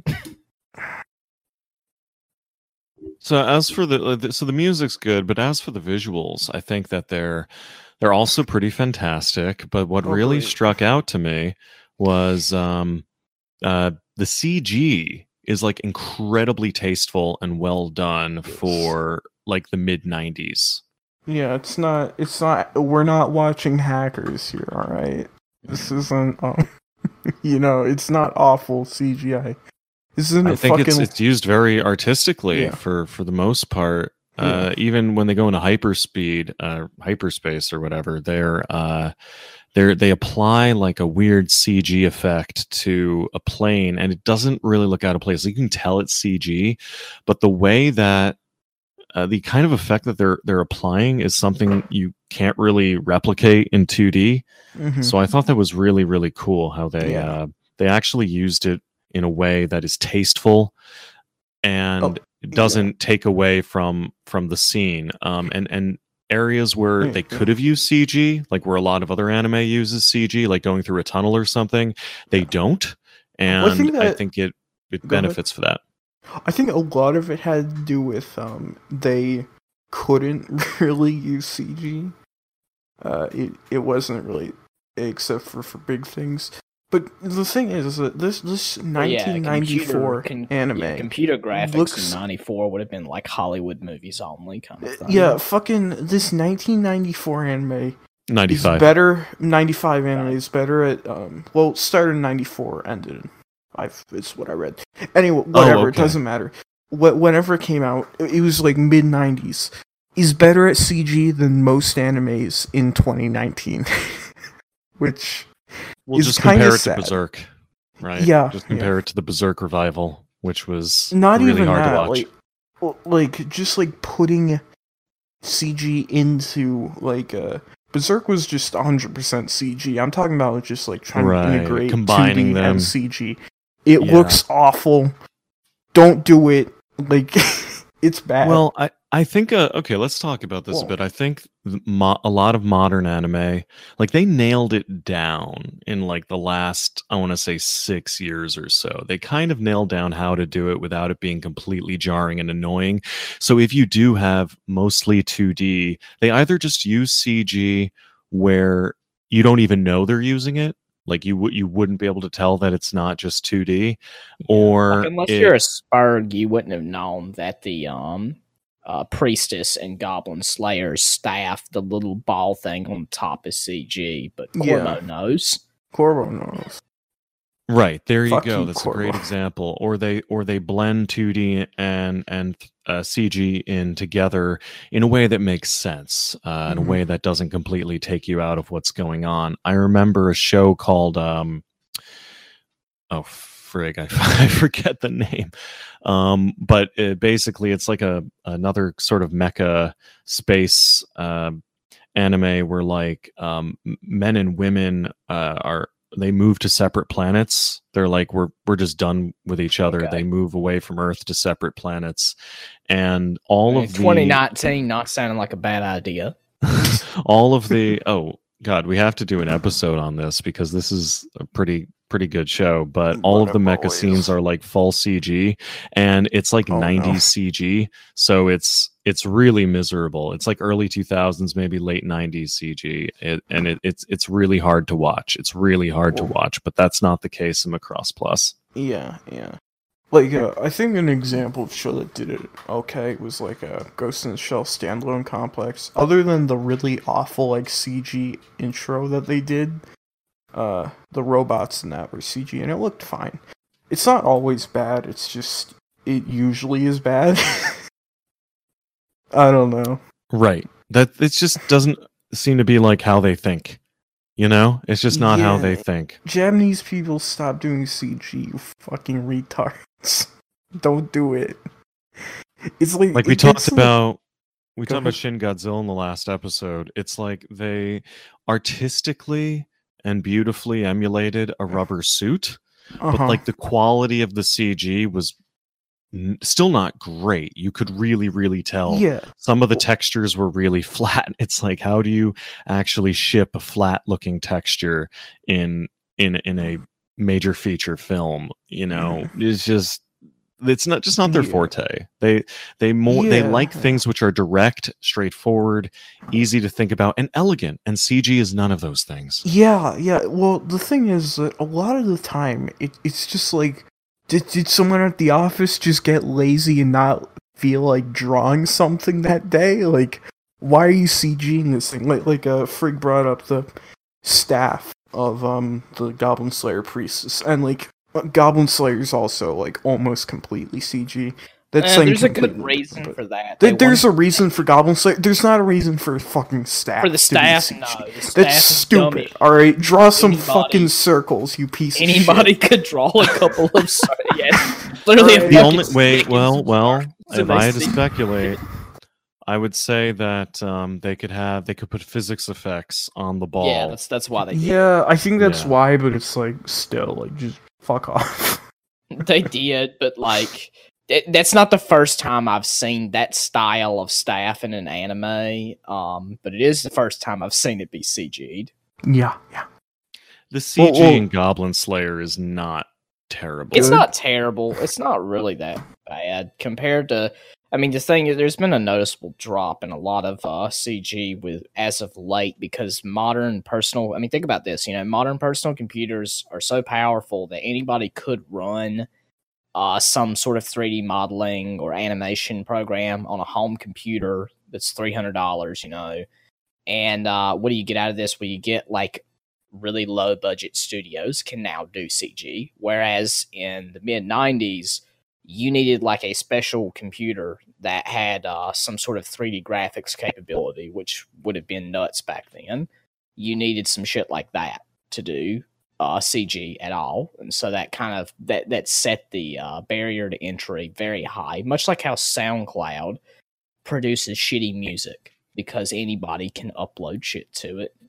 So as for the, uh, the so the music's good, but as for the visuals, I think that they're they're also pretty fantastic. But what Oh, really great. struck out to me was um, uh, the C G is like incredibly tasteful and well done for like the mid nineties. Yeah, it's not. It's not. We're not watching hackers here. All right. This isn't. Um, you know, it's not awful C G I. This isn't I a think fucking. it's it's used very artistically Yeah. for for the most part. Uh, Yeah. even when they go into hyperspeed, uh, hyperspace or whatever, they're uh, they they apply like a weird C G effect to a plane, and it doesn't really look out of place. You can tell it's C G, but the way that uh, the kind of effect that they're they're applying is something you can't really replicate in two D. Mhm. So I thought that was really really cool how they Yeah. uh, they actually used it in a way that is tasteful and Oh, it doesn't take away from from the scene. Um, and and areas where Yeah, they yeah. could have used C G, like where a lot of other anime uses C G, like going through a tunnel or something, they Yeah. don't. And Well, I think I that think it it Go ahead. benefits for that. I think a lot of it had to do with um they couldn't really use C G. Uh, it it wasn't really except for for big things. But the thing is, is that this this Well, yeah, nineteen ninety-four computer- con- anime, yeah, computer graphics looks- in ninety-four would have been like Hollywood movies only kind of thing. yeah, fucking this nineteen ninety-four anime is ninety-five. better. ninety-five anime Right. is better at um. Well, it started in ninety-four, ended in five. It's what I read. Anyway, whatever. It okay. doesn't matter. Wh- Whenever it came out, it it was like mid nineties. Is better at C G than most animes in twenty nineteen, which We'll is just kinda compare it sad. to Berserk, right? Yeah, Just compare it to the Berserk revival, which was not really even hard that. to watch. Like, well, like just like putting C G into like uh, Berserk was just one hundred percent C G. I'm talking about just like trying Right, to integrate combining two D them. and C G. It Yeah. looks awful. Don't do it. Like it's bad. Well, I, I think, uh, okay, let's talk about this Well- a bit. I think th- mo- a lot of modern anime, like they nailed it down in like the last, I want to say six years or so. They kind of nailed down how to do it without it being completely jarring and annoying. So if you do have mostly two D, they either just use C G where you don't even know they're using it. Like you would, you wouldn't be able to tell that it's not just two D, or Like, unless it- you're a Spurg, you wouldn't have known that the um uh, priestess and goblin slayer's staff, the little ball thing on top is C G, but Yeah. Corvo knows. Corvo knows. Right, there you Fuck go. you, That's a great Corvo. example. Or they or they blend two D and and uh, C G in together in a way that makes sense, uh, in a Mhm. way that doesn't completely take you out of what's going on. I remember a show called um, oh frig, I, I forget the name, um, but it, basically it's like a another sort of mecha space uh, anime where like um, m- men and women uh, are they move to separate planets. They're like we're we're just done with each other. Okay. They move away from Earth to separate planets, and all of the twenty nineteen not sounding like a bad idea. all of the oh god, we have to do an episode on this because this is a pretty pretty good show. But all of the Whatever, mecha scenes are like full C G, and it's like Oh, no. nineties C G, so it's it's really miserable. It's like early two thousands, maybe late nineties C G, it, and it, it's it's really hard to watch. It's really hard to Cool. watch, but that's not the case in Macross Plus. Yeah, yeah. Like, uh, I think an example of show that did it okay was like a Ghost in the Shell standalone complex. Other than the really awful like C G intro that they did, uh, the robots in that were C G and it looked fine. It's not always bad. It's just it usually is bad. I don't know. Right. That it just doesn't seem to be like how they think. You know, it's just not how they Yeah. think. Japanese people stop doing C G. You fucking retards. Don't do it. It's like Like we it talked gets to the- about we Go talked about Shin Godzilla in the last episode. It's like they artistically and beautifully emulated a rubber suit, but Uh-huh. like the quality of the C G was n- still not great. You could really really tell yeah. some of the textures were really flat. It's like how do you actually ship a flat looking texture in in in a major feature film, you know? It's just it's not just not their Yeah. forte. They they more they Yeah. like things which are direct, straightforward, easy to think about, and elegant. And C G is none of those things. Yeah, yeah. Well, the thing is that a lot of the time, it, it's just like, did, did someone at the office just get lazy and not feel like drawing something that day? Like, why are you CGing this thing? Like, like uh, Frig brought up the staff of um the Goblin Slayer priestess, and like uh, Goblin Slayer's also like almost completely C G. That's Eh, saying there's a good completely, reason but- for that. There- They there's want- a reason for Goblin Slayer. There's not a reason for fucking staff. for the to be staff. C G. No, the staff That's is stupid. dummy. All right, draw some Anybody- fucking circles, you piece of Anybody shit. could draw a couple of. Cir- yes, literally. a Alright. The fucking only wait, stick and well, some well, circles, so if they I had to see- speculate, I would say that um, they could have they could put physics effects on the ball. Yeah, that's that's why they did. Yeah, I think that's Yeah. why, but it's like still like just fuck off. They did, but like it, that's not the first time I've seen that style of staff in an anime, um, but it is the first time I've seen it be C G'd. Yeah, yeah. The C G Well, well- in Goblin Slayer is not terrible. It's Good. not terrible. It's not really that bad compared to. I mean, the thing is, there's been a noticeable drop in a lot of uh, C G with as of late because modern personal. I mean, think about this. You know, modern personal computers are so powerful that anybody could run uh, some sort of three D modeling or animation program on a home computer that's three hundred dollars. You know, and uh, what do you get out of this? Well, you get like really low budget studios can now do C G, whereas in the mid nineties, you needed like a special computer that had uh, some sort of three D graphics capability, which would have been nuts back then. You needed some shit like that to do uh, C G at all, and so that kind of that that set the uh, barrier to entry very high, much like how SoundCloud produces shitty music because anybody can upload shit to it.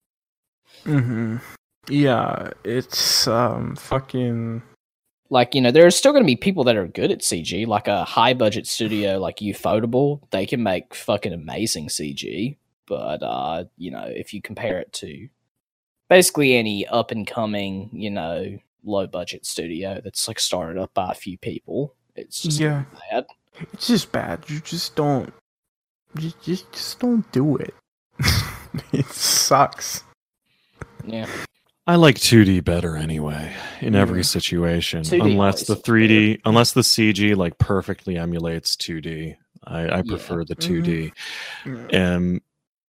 Mm-hmm. Yeah, it's um fucking. Like, you know, there are still going to be people that are good at C G, like a high budget studio like Ufotable. They can make fucking amazing C G. But, uh, you know, if you compare it to basically any up and coming, you know, low budget studio that's like started up by a few people, it's just Yeah. bad. It's just bad. You just don't. You just, just don't do it. It sucks. Yeah. I like two D better anyway in every Yeah. situation, two D unless the always three D, unless the C G like perfectly emulates two D. I, I prefer the two D. Yeah. Um,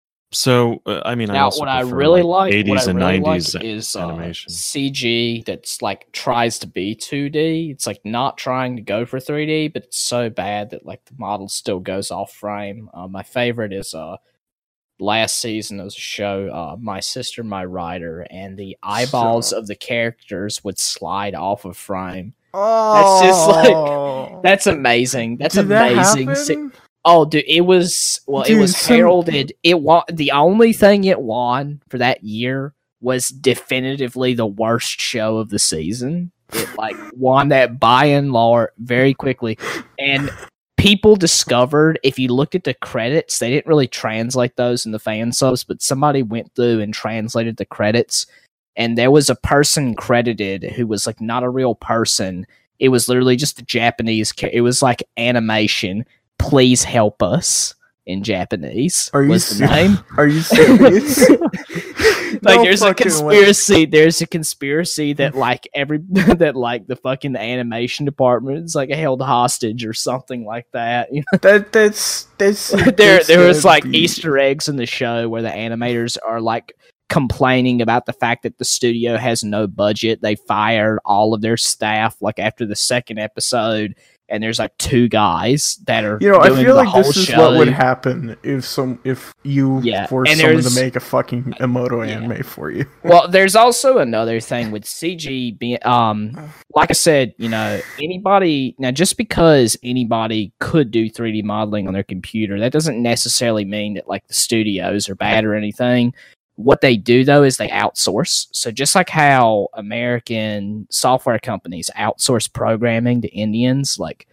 so uh, I mean, I Now, also what I prefer, really like, eighties what I and really nineties like is uh, animation. C G that's like tries to be two D. It's like not trying to go for three D, but it's so bad that like the model still goes off frame. Uh, my favorite is uh last season there was a show, uh, My Sister, My Rider, and the eyeballs So- of the characters would slide off of frame. That's just like- Oh. That's amazing. That's Did that amazing. happen? Se- Oh, dude, it was well. it Dude, was some- heralded. It won. The only thing it won for that year was definitively the worst show of the season. It like won that by and large very quickly, and people discovered if you looked at the credits, they didn't really translate those in the fan subs, but somebody went through and translated the credits, and there was a person credited who was like not a real person. It was literally just a Japanese. Ca- it was like animation. Please help us in Japanese. Are you was the ser- name? Are you serious? Like No there's a fucking way. conspiracy. There's a conspiracy that like every that like the fucking animation department is like held hostage or something like that. You know? That that's that's there that's there was gotta like be- Easter eggs in the show where the animators are like complaining about the fact that the studio has no budget. They fired all of their staff like after the second episode. And there's like two guys that are You know, I doing feel the like whole this is show. what would happen if some if you Yeah, forced and someone to there's- make a fucking emoto Yeah. anime for you. Well, there's also another thing with C G being, um, like I said, you know, anybody now just because anybody could do three D modeling on their computer, that doesn't necessarily mean that like the studios are bad or anything. What they do though is they outsource. So just like how American software companies outsource programming to Indians, like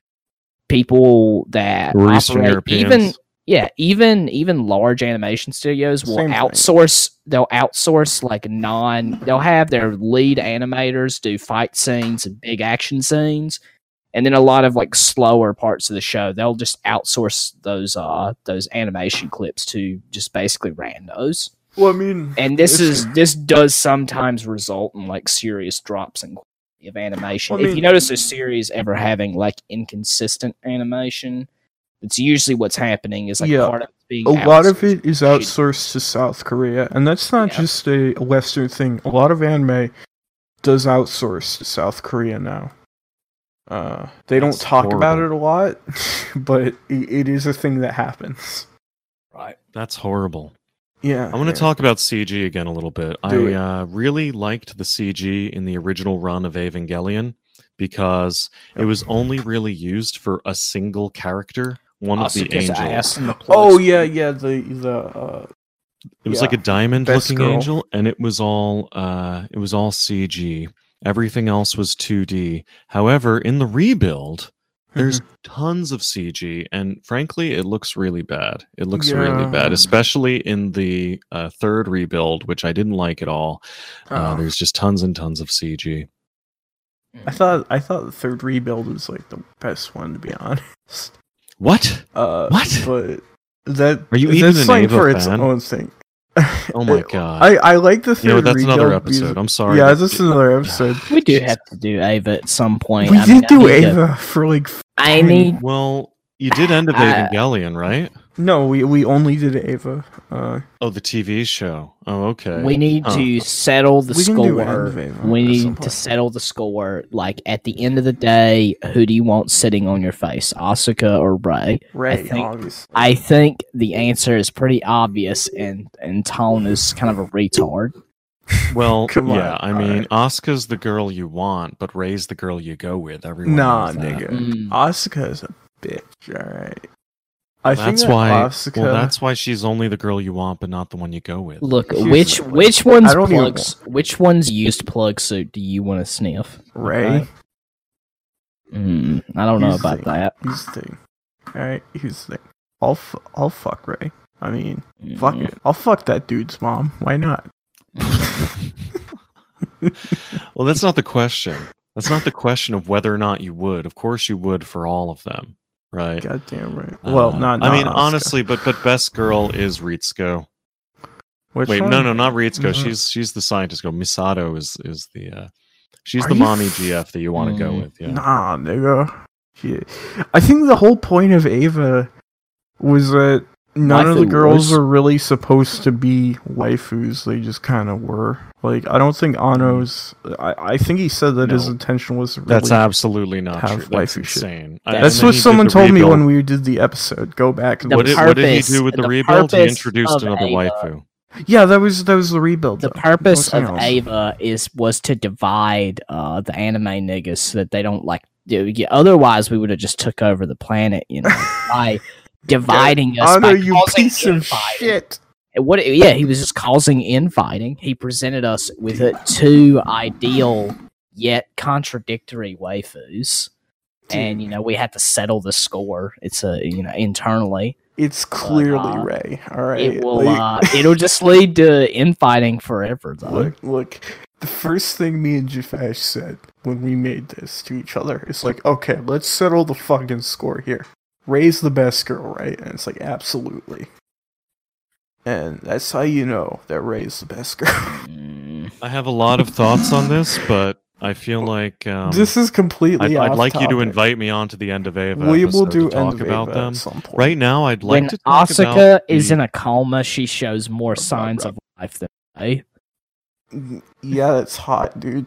people that Or Eastern operate, Europeans. even yeah, even even large animation studios will Same thing. outsource. They'll outsource like non. They'll have their lead animators do fight scenes and big action scenes, and then a lot of like slower parts of the show. They'll just outsource those uh those animation clips to just basically randos. Well, I mean, And this it's- is this does sometimes result in like serious drops in quality of animation. Well, I if you mean- notice a series ever having like inconsistent animation, it's usually what's happening is like Yeah. part of it's being a lot of outsourced. it is outsourced to South Korea, and that's not Yeah. just a Western thing. A lot of anime does outsource to South Korea now. Uh, they don't That's talk about horrible. it a lot, but it, it is a thing that happens. Right. That's horrible. Yeah, I want to yeah. talk about C G again a little bit. Do I it. uh, really liked the C G in the original run of Evangelion because it was only really used for a single character, one of the Asuka's angels. ass in the Oh clothes. yeah, yeah. The the uh, It was yeah. like a diamond Best looking girl. angel, and it was all uh, it was all C G. Everything else was two D. However, in the rebuild, There's Mhm. tons of C G, and frankly, it looks really bad. It looks really bad, Yeah. especially in the uh, third rebuild, which I didn't like at all. Uh, Oh. there's just tons and tons of C G. I thought I thought the third rebuild was like the best one, to be honest. What? Uh, What? But that Are you even that's an like Ava for its fan? own thing. Oh my It- god! I I like the third you know what, that's another rebuild because- episode. I'm sorry. Yeah, that- that's another episode. We do have to do Ava at some point. We I did mean, I do need to- Ava for like. I ten- need. Well, you did End of Uh, Evangelion, right? No, we we only did Ava. Uh, Oh, the T V show. Oh, okay. We need Huh. to settle the We can do End score. of Ava We at need some to point. settle the score. Like at the end of the day, who do you want sitting on your face, Asuka or Ray? Ray, think- obviously. I think the answer is pretty obvious, and and Tone is kind of a retard. Well, Come on, yeah. I mean, alright. Asuka's the girl you want, but Ray's the girl you go with. Everyone Nah, knows that. nigga. Mm. Asuka is a bitch. All right. I think That's that why. Asuka. Well, that's why she's only the girl you want, but not the one you go with. Look, Here's which the thing. which one's I don't even plugs? Which one's used plug suit do you want to sniff? Ray. Okay. Mm, I don't know Here's the about thing. that. Here's the thing. All right. Here's the thing. I'll f- I'll fuck Ray. I mean, fuck Mm. it. I'll fuck that dude's mom. Why not? Well, that's not the question. That's not the question of whether or not you would. Of course, you would for all of them, right? Goddamn right. Well, Uh, not. I mean, not Asuka. honestly, but but best girl is Ritsuko. Which Wait, one? no, no, not Ritsuko. Mhm. She's she's the scientist girl. Misato is is the uh, she's Are the you mommy f- G F that you want to go Mm. with. Yeah. Nah, nigga. Shit. I think the whole point of Ava was that none of the Waifu girls wars. are really supposed to be waifus. They just kind of were. Like, I don't think Ano's. I, I think he said that his No. intention was really. That's absolutely not have true. That's waifu shit. insane. I- That's That's and then what he did someone the told me rebuild. when we did the episode. Go back and The What did, listen. what did he purpose- do with the, the rebuild? He purpose introduced of another Ava- waifu. Yeah, that was that was the rebuild. The though. purpose Nothing of else. Ava is was to divide uh, the anime niggas so that they don't like. do- yeah, Otherwise, we would have just took over the planet, you know, by dividing us. Ano, by you causing piece of infighting. shit. And What? Yeah, he was just causing infighting. He presented us with uh, two ideal yet contradictory waifus, and you know we had to settle the score. It's a you know internally. It's clearly uh, Ray. All right. It will. Like- Uh, it'll just lead to infighting forever, though. Look, look. The first thing me and Jafash said when we made this to each other is like, okay, let's settle the fucking score here. Ray's the best girl, right? And it's like, absolutely. And that's how you know that Ray's the best girl. Mm. I have a lot of thoughts on this, but I feel like um, this is completely. I'd, I'd off like you to topic. invite me on to the end of Ava. We will episode do to talk End of about Ava them. at some point. Right now, I'd like When to talk Asuka about is the- in a coma, she shows more signs of life than Ray. Yeah, that's hot, dude.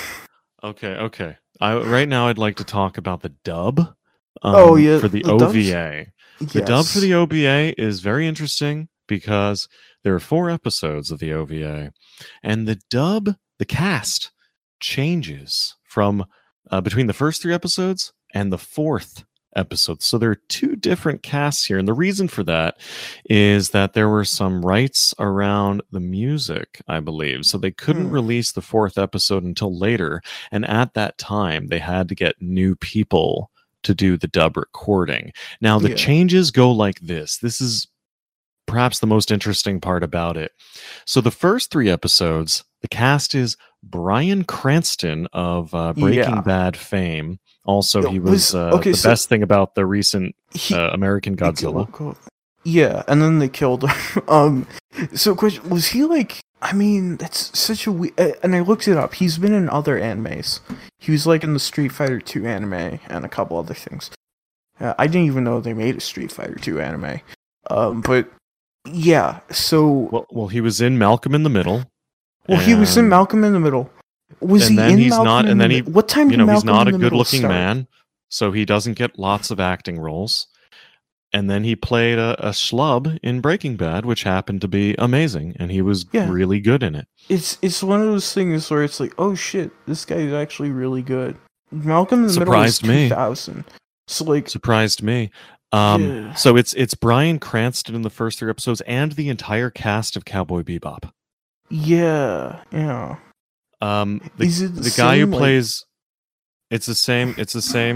Okay, okay. I, right now, I'd like to talk about the dub. Um, Oh, yeah, for the, the dub's- O V A. The dub for the O V A is very interesting because there are four episodes of the O V A, and the dub, the cast, changes from uh, between the first three episodes and the fourth episode. So there are two different casts here, and the reason for that is that there were some rights around the music, I believe, so they couldn't Hmm. release the fourth episode until later, and at that time they had to get new people to do the dub recording. Now the Yeah. changes go like this. This is perhaps the most interesting part about it. So the first three episodes, the cast is Bryan Cranston of uh, Breaking Yeah. Bad fame. Also, It he was- was, uh, okay, the so- best thing about the recent He- uh, American Godzilla. Yeah, and then they killed him. um, so question was he like? I mean, that's such a we. uh, And I looked it up. He's been in other animes. He was like in the Street Fighter two anime and a couple other things. Uh, I didn't even know they made a Street Fighter two anime. Um, but yeah, so Well, well, he was in Malcolm in the Middle. well, he was in and, Malcolm in the Middle. Was and he then in he's Malcolm not- in and the then he- Mid- What time You did know, he's Malcolm not a in the Middle good-looking start? man, so he doesn't get lots of acting roles. And then he played a, a schlub in Breaking Bad, which happened to be amazing, and he was Yeah. really good in it. It's it's one of those things where it's like, oh shit, this guy is actually really good. Malcolm in the Surprised Middle me. was two thousand. So like, Surprised me. Um, Yeah. So it's it's Bryan Cranston in the first three episodes, and the entire cast of Cowboy Bebop. yeah, yeah. Um, the, Is it the the guy who same, like- plays, it's the same. It's the same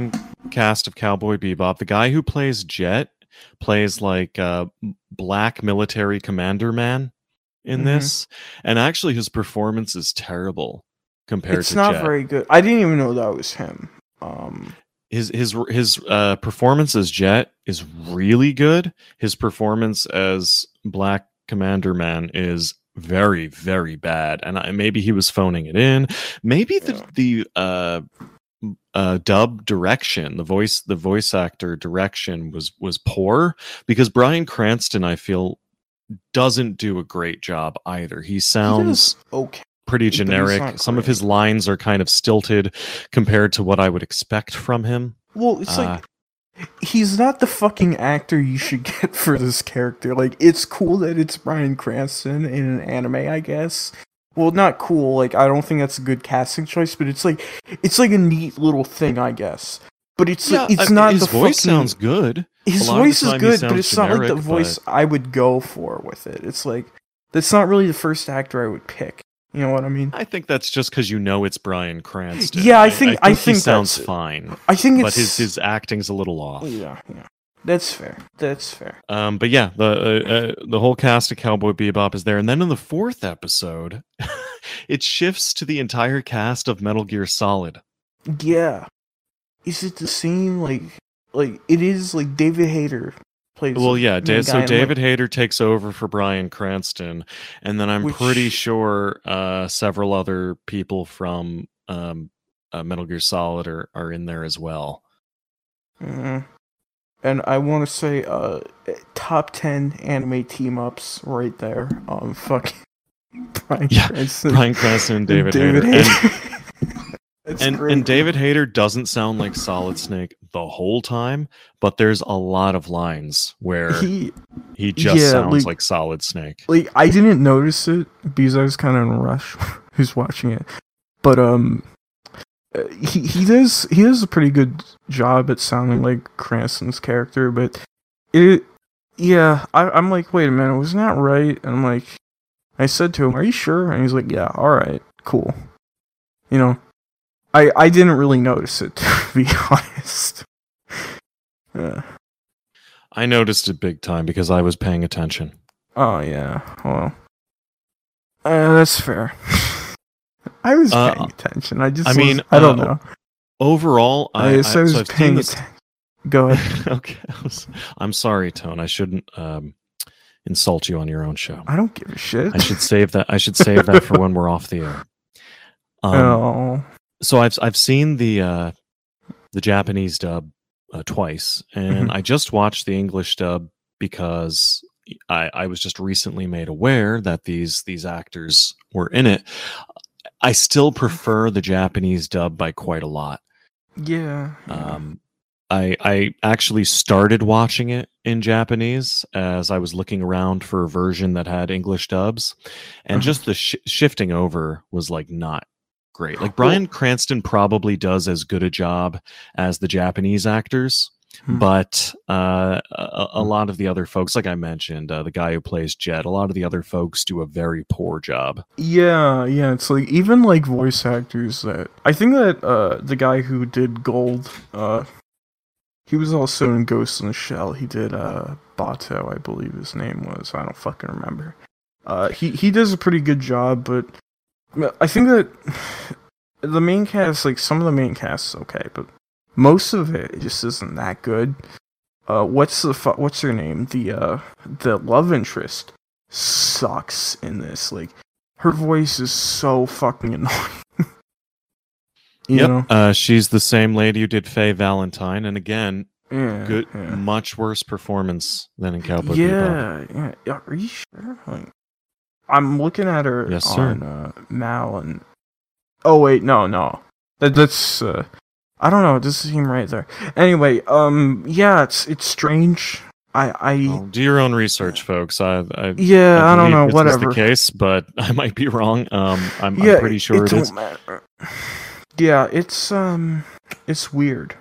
cast of Cowboy Bebop. The guy who plays Jet plays like uh, black military commander man in Mhm. this, and actually his performance is terrible compared It's to not Jet. very good. I didn't even know that was him. Um, His his his uh, performance as Jet is really good. His performance as Black Commander Man is very very bad, and I, maybe he was phoning it in. Maybe the Yeah. the uh, uh, dub direction, the voice the voice actor direction was was poor, because Bryan Cranston, I feel, doesn't do a great job either. He he sounds does okay. pretty but he's generic. not Some of great. his lines are kind of stilted compared to what I would expect from him. Well, it's Uh, like he's not the fucking actor you should get for this character. Like, it's cool that it's Bryan Cranston in an anime, I guess. Well, not cool. Like, I don't think that's a good casting choice, but it's like it's like a neat little thing, I guess. But it's yeah, like, it's I- not his the voice fucking, sounds good. his a lot of the voice is time he good, but sounds it's not like the generic, voice but- I would go for with it. It's like that's not really the first actor I would pick. You know what I mean? I think that's just because you know it's Bryan Cranston. Yeah, I think- I think he sounds that's- fine, I think it's but his his acting's a little off. yeah, yeah. That's fair. That's fair. Um, but yeah, the uh, uh, the whole cast of Cowboy Bebop is there, and then in the fourth episode, it shifts to the entire cast of Metal Gear Solid. Yeah. Is it the same like like it is like David Hayter plays Well, the yeah. main Da- guy, so and, David like, Hayter takes over for Bryan Cranston, and then I'm Which- pretty sure uh, several other people from um, uh, Metal Gear Solid are, are in there as well. mm. And I want to say uh top ten anime team ups right there. Um fucking Bryan Yeah, Cranston. Bryan Cranston and David, Hayter. And, That's and, great. and David Hayter doesn't sound like Solid Snake the whole time, but there's a lot of lines where he, he just yeah, sounds like- like Solid Snake. like I didn't notice it because I was kind of in a rush who's watching it. But um uh, he he does he does a pretty good job at sounding like Cranston's character, but it yeah, I I'm like, wait a minute, wasn't that right? And I'm like, I said to him, "Are you sure?" And he's like, "Yeah, all right, cool." You know, I I didn't really notice it, to be honest. Yeah. I noticed it big time because I was paying attention. Oh yeah, well, uh, that's fair. I was Uh, paying attention. I just, I mean, was- I don't uh, know. Overall, I, I, I, so I was so I've seen paying this- attention. Go ahead. okay, I was- I'm sorry, Tone. I shouldn't um, insult you on your own show. I don't give a shit. I should save that. I should save that for when we're off the air. Um, oh, So I've I've seen the uh, the Japanese dub uh, twice, and Mhm. I just watched the English dub because I, I was just recently made aware that these these actors were in it. I still prefer the Japanese dub by quite a lot. yeah. yeah. Um, I I actually started watching it in Japanese as I was looking around for a version that had English dubs, and Uh-huh. just the sh- shifting over was like not great. Like Bryan Cranston probably does as good a job as the Japanese actors, Hmm. but uh, a, a lot of the other folks, like I mentioned, uh, the guy who plays Jet, a lot of the other folks do a very poor job. Yeah, yeah, it's like even like voice actors that I think that uh the guy who did Gold, uh he was also in Ghost in the Shell. He did uh Bato, I believe his name was. I don't fucking remember. Uh he he does a pretty good job, but I think that the main cast, like some of the main cast is okay, but most of it just isn't that good. Uh what's the fu- what's her name? The uh the love interest sucks in this. Like her voice is so fucking annoying. you yep, know? uh, she's the same lady who did Faye Valentine, and again, Yeah. good, Yeah. much worse performance than in Cowboy Bebop. Yeah, yeah. Yeah, are you sure? Like, I'm looking at her Yes, sir. on uh, Mal and. Oh wait, no, no. That that's. Uh, I don't know. It doesn't seem right there. Anyway, um, yeah, it's it's strange. I I Well, do your own research, folks. I, I yeah, I, don't believe know. this is Whatever. the case, but I might be wrong. Um, I'm, yeah, I'm pretty sure it, it don't is. matter. Yeah, it's um, it's weird.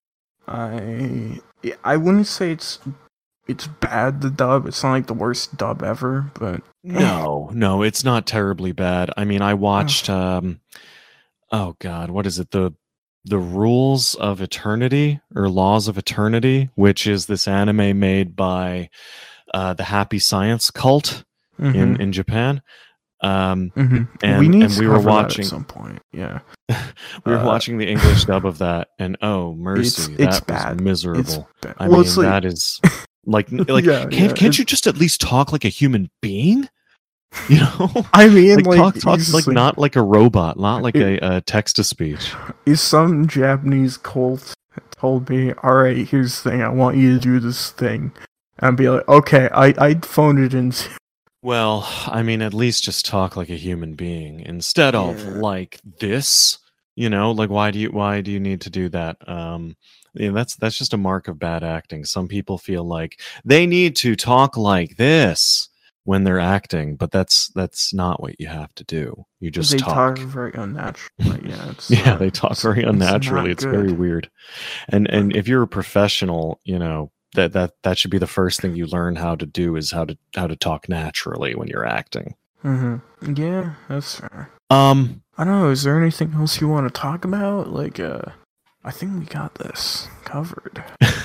I I wouldn't say it's it's bad. The dub. It's not like the worst dub ever, but No, no, it's not terribly bad. I mean, I watched. Um, oh God, what is it? The the Rules of Eternity or Laws of Eternity, which is this anime made by uh, the Happy Science cult Mhm. in, in Japan. Um, Mhm. and we need and to we were cover that watching at some point. Yeah, we were Uh, watching the English dub of that, and oh mercy, it's that bad. was miserable. It's bad. I Well, mean, it's like- that is like like Yeah, can't yeah, can't it's- you just at least talk like a human being? You know, I mean, like, like, talk talk he's like just not like a robot, not like It- a, a text to speech. Is some Japanese cult told me, all right, here's the thing, I want you to do this thing, and I'd be like, okay, I I'd phone it in. Well, I mean, at least just talk like a human being instead of Yeah. like this. You know, like why do you why do you need to do that? Um, you know, that's that's just a mark of bad acting. Some people feel like they need to talk like this when they're acting, but that's that's not what you have to do. You just they talk. talk very unnaturally. Yeah, it's, Yeah, uh, they talk it's- very it's not unnaturally. It's, very good. weird. And and if you're a professional, you know, that that that should be the first thing you learn how to do is how to how to talk naturally when you're acting. Mm-hmm. Yeah, that's fair. Um I don't know. Is there anything else you want to talk about? Like, uh, I think we got this covered.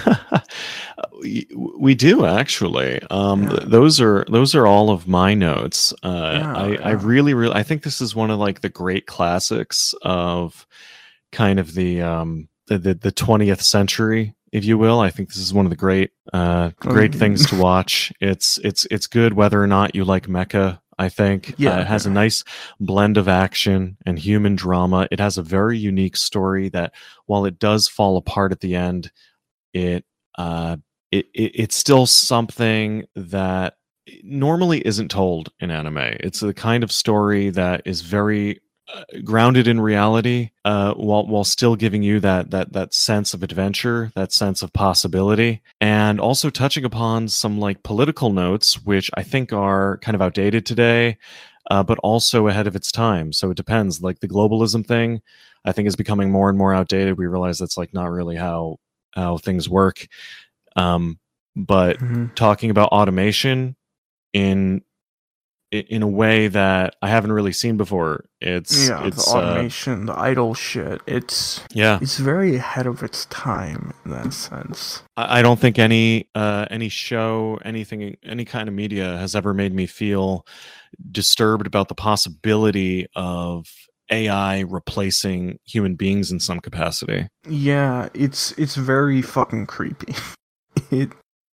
we, we do actually. Um Yeah. th- those are those are all of my notes. Uh Yeah, I I yeah. really really I think this is one of like the great classics of kind of the um the the, the twentieth century, if you will. I think this is one of the great uh great Mm. things to watch. It's it's it's good whether or not you like mecha. I think Yeah, uh, it has a yeah. nice blend of action and human drama. It has a very unique story that, while it does fall apart at the end, it uh it, it it's still something that normally isn't told in anime. It's the kind of story that is very uh, grounded in reality, uh, while while still giving you that that that sense of adventure, that sense of possibility, and also touching upon some like political notes, which I think are kind of outdated today, uh, but also ahead of its time. So it depends. Like the globalism thing, I think is becoming more and more outdated. We realize that's like not really how how things work. Um, but Mhm. talking about automation in in a way that I haven't really seen before. It's Yeah, it's the uh, automation, the idle shit. It's yeah. it's very ahead of its time in that sense. I I don't think any uh, any show, anything, any kind of media has ever made me feel disturbed about the possibility of A I replacing human beings in some capacity. Yeah, it's it's very fucking creepy. it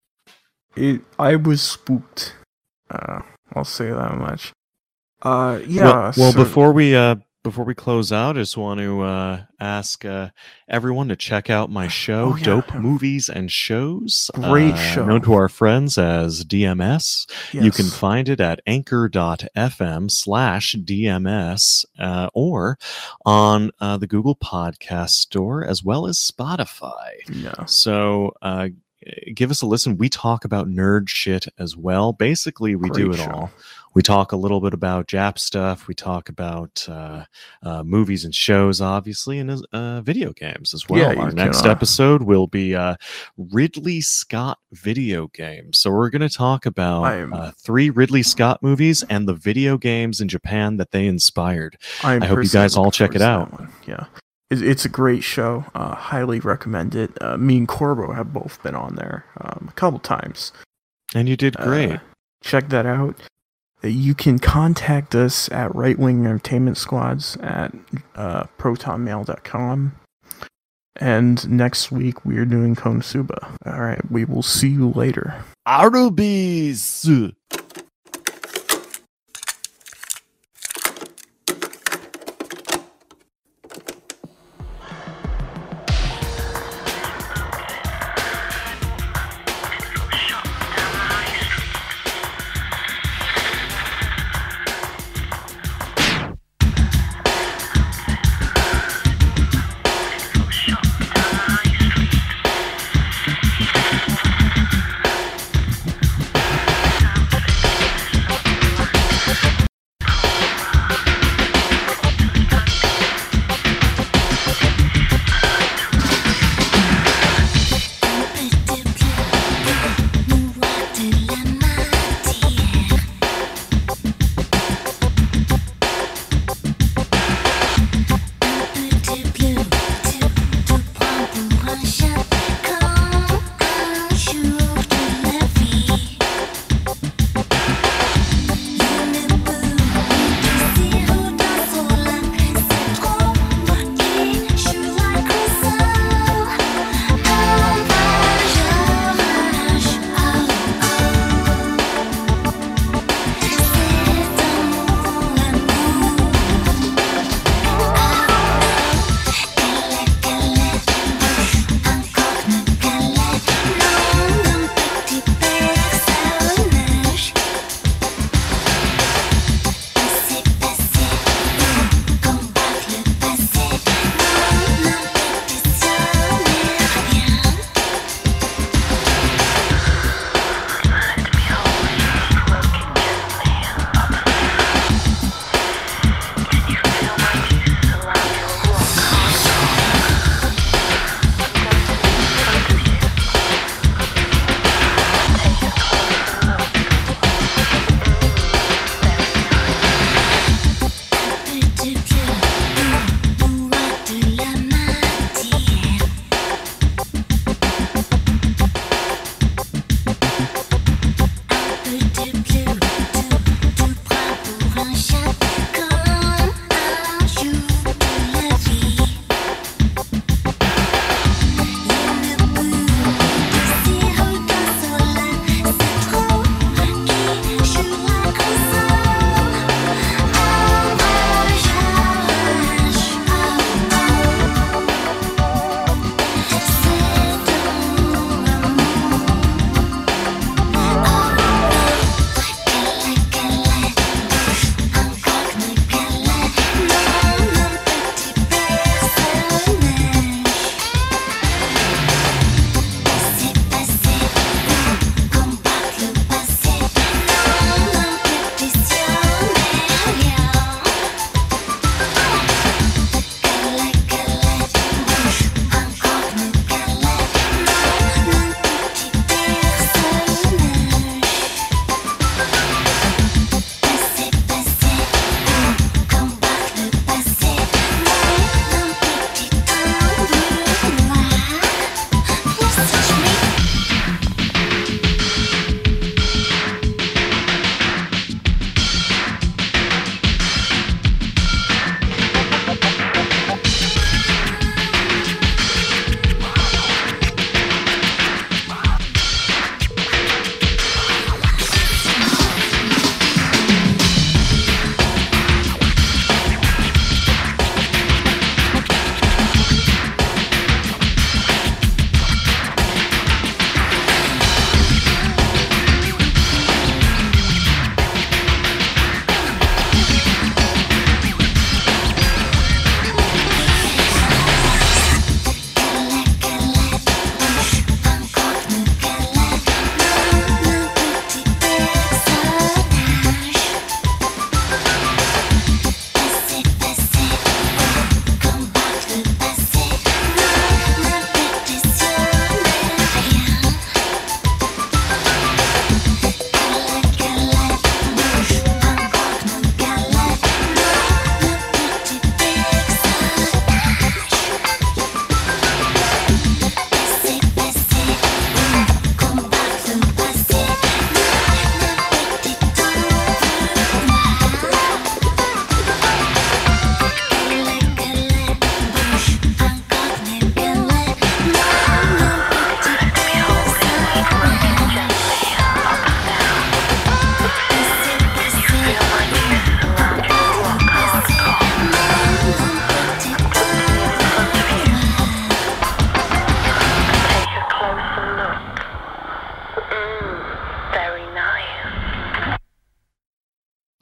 it I was spooked. Uh, I'll say that much. Uh, yeah. Well, well so- before we uh, before we close out, I just want to uh, ask uh, everyone to check out my show, Oh, yeah. Dope Movies and Shows. Great uh, show. known to our friends as D M S. You can yes. find it at anchor.fm slash DMS uh, or on uh, the Google Podcast Store as well as Spotify. Yeah. So uh, give us a listen. We talk about nerd shit as well. Basically, we do Great it show. all. We talk a little bit about Jap stuff. We talk about uh, uh, movies and shows, obviously, and uh, video games as well. Yeah, you Our can, next uh, episode will be uh, Ridley Scott video games. So we're going to talk about I'm- uh, three Ridley Scott movies and the video games in Japan that they inspired. I'm I hope you personally guys all looking check it forward to out. that one. Yeah. It, it's a great show. Uh, highly recommend it. Uh, me and Corbo have both been on there um, a couple times. And you did great. Uh, check that out. Uh, You can contact us at Right Wing Entertainment Squads at uh, protonmail dot com. And next week we are doing Konosuba. All right, we will see you later. Arubis!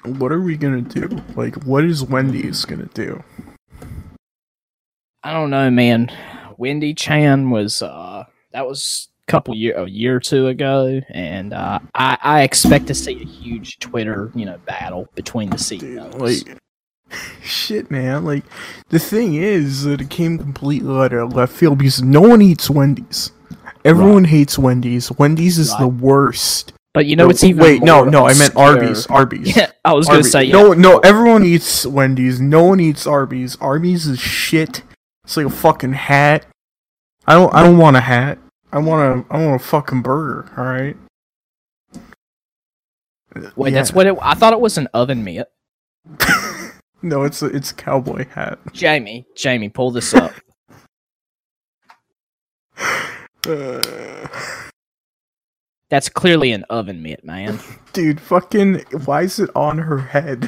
what are we gonna do? Like, what is Wendy's gonna do? I don't know, man. Wendy Chan was uh that was a couple year a year or two ago, and uh, I I expect to see a huge Twitter you know battle between the C E Os. Dude, like, shit, man. Like, the thing is that it came completely out of left field because no one eats Wendy's. Everyone Right. hates Wendy's. Wendy's is Right. the worst. But you know it's even Wait, no, more no, I meant obscure- Arby's. Arby's. Yeah, I was gonna Arby's. say yeah. no, no. Everyone eats Wendy's. No one eats Arby's. Arby's is shit. It's like a fucking hat. I don't. I don't want a hat. I want a. I want a fucking burger. All right. Wait, Yeah. that's what it. I thought it was an oven mitt. No, it's a. It's a cowboy hat. Jamie, Jamie, pull this up. Uh, That's clearly an oven mitt, man. dude, fucking. Why is it on her head?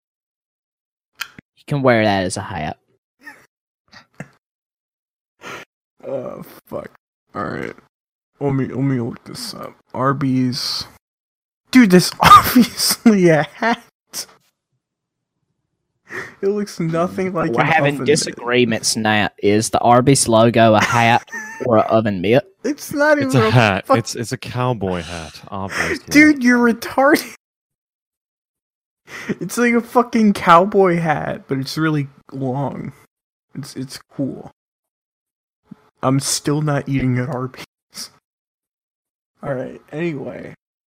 You can wear that as a hat. Oh fuck. All right. Let me let me look this up. Arby's. Dude, that's obviously a hat. It looks nothing like. We're an having oven disagreements now. Is the Arby's logo a hat or an oven mitt? mitt. It's not even It's a hat. fuck- It's it's a cowboy hat, obviously. Dude, you're retarded. It's like a fucking cowboy hat, but it's really long. It's it's cool. I'm still not eating at Arby's. Alright, anyway.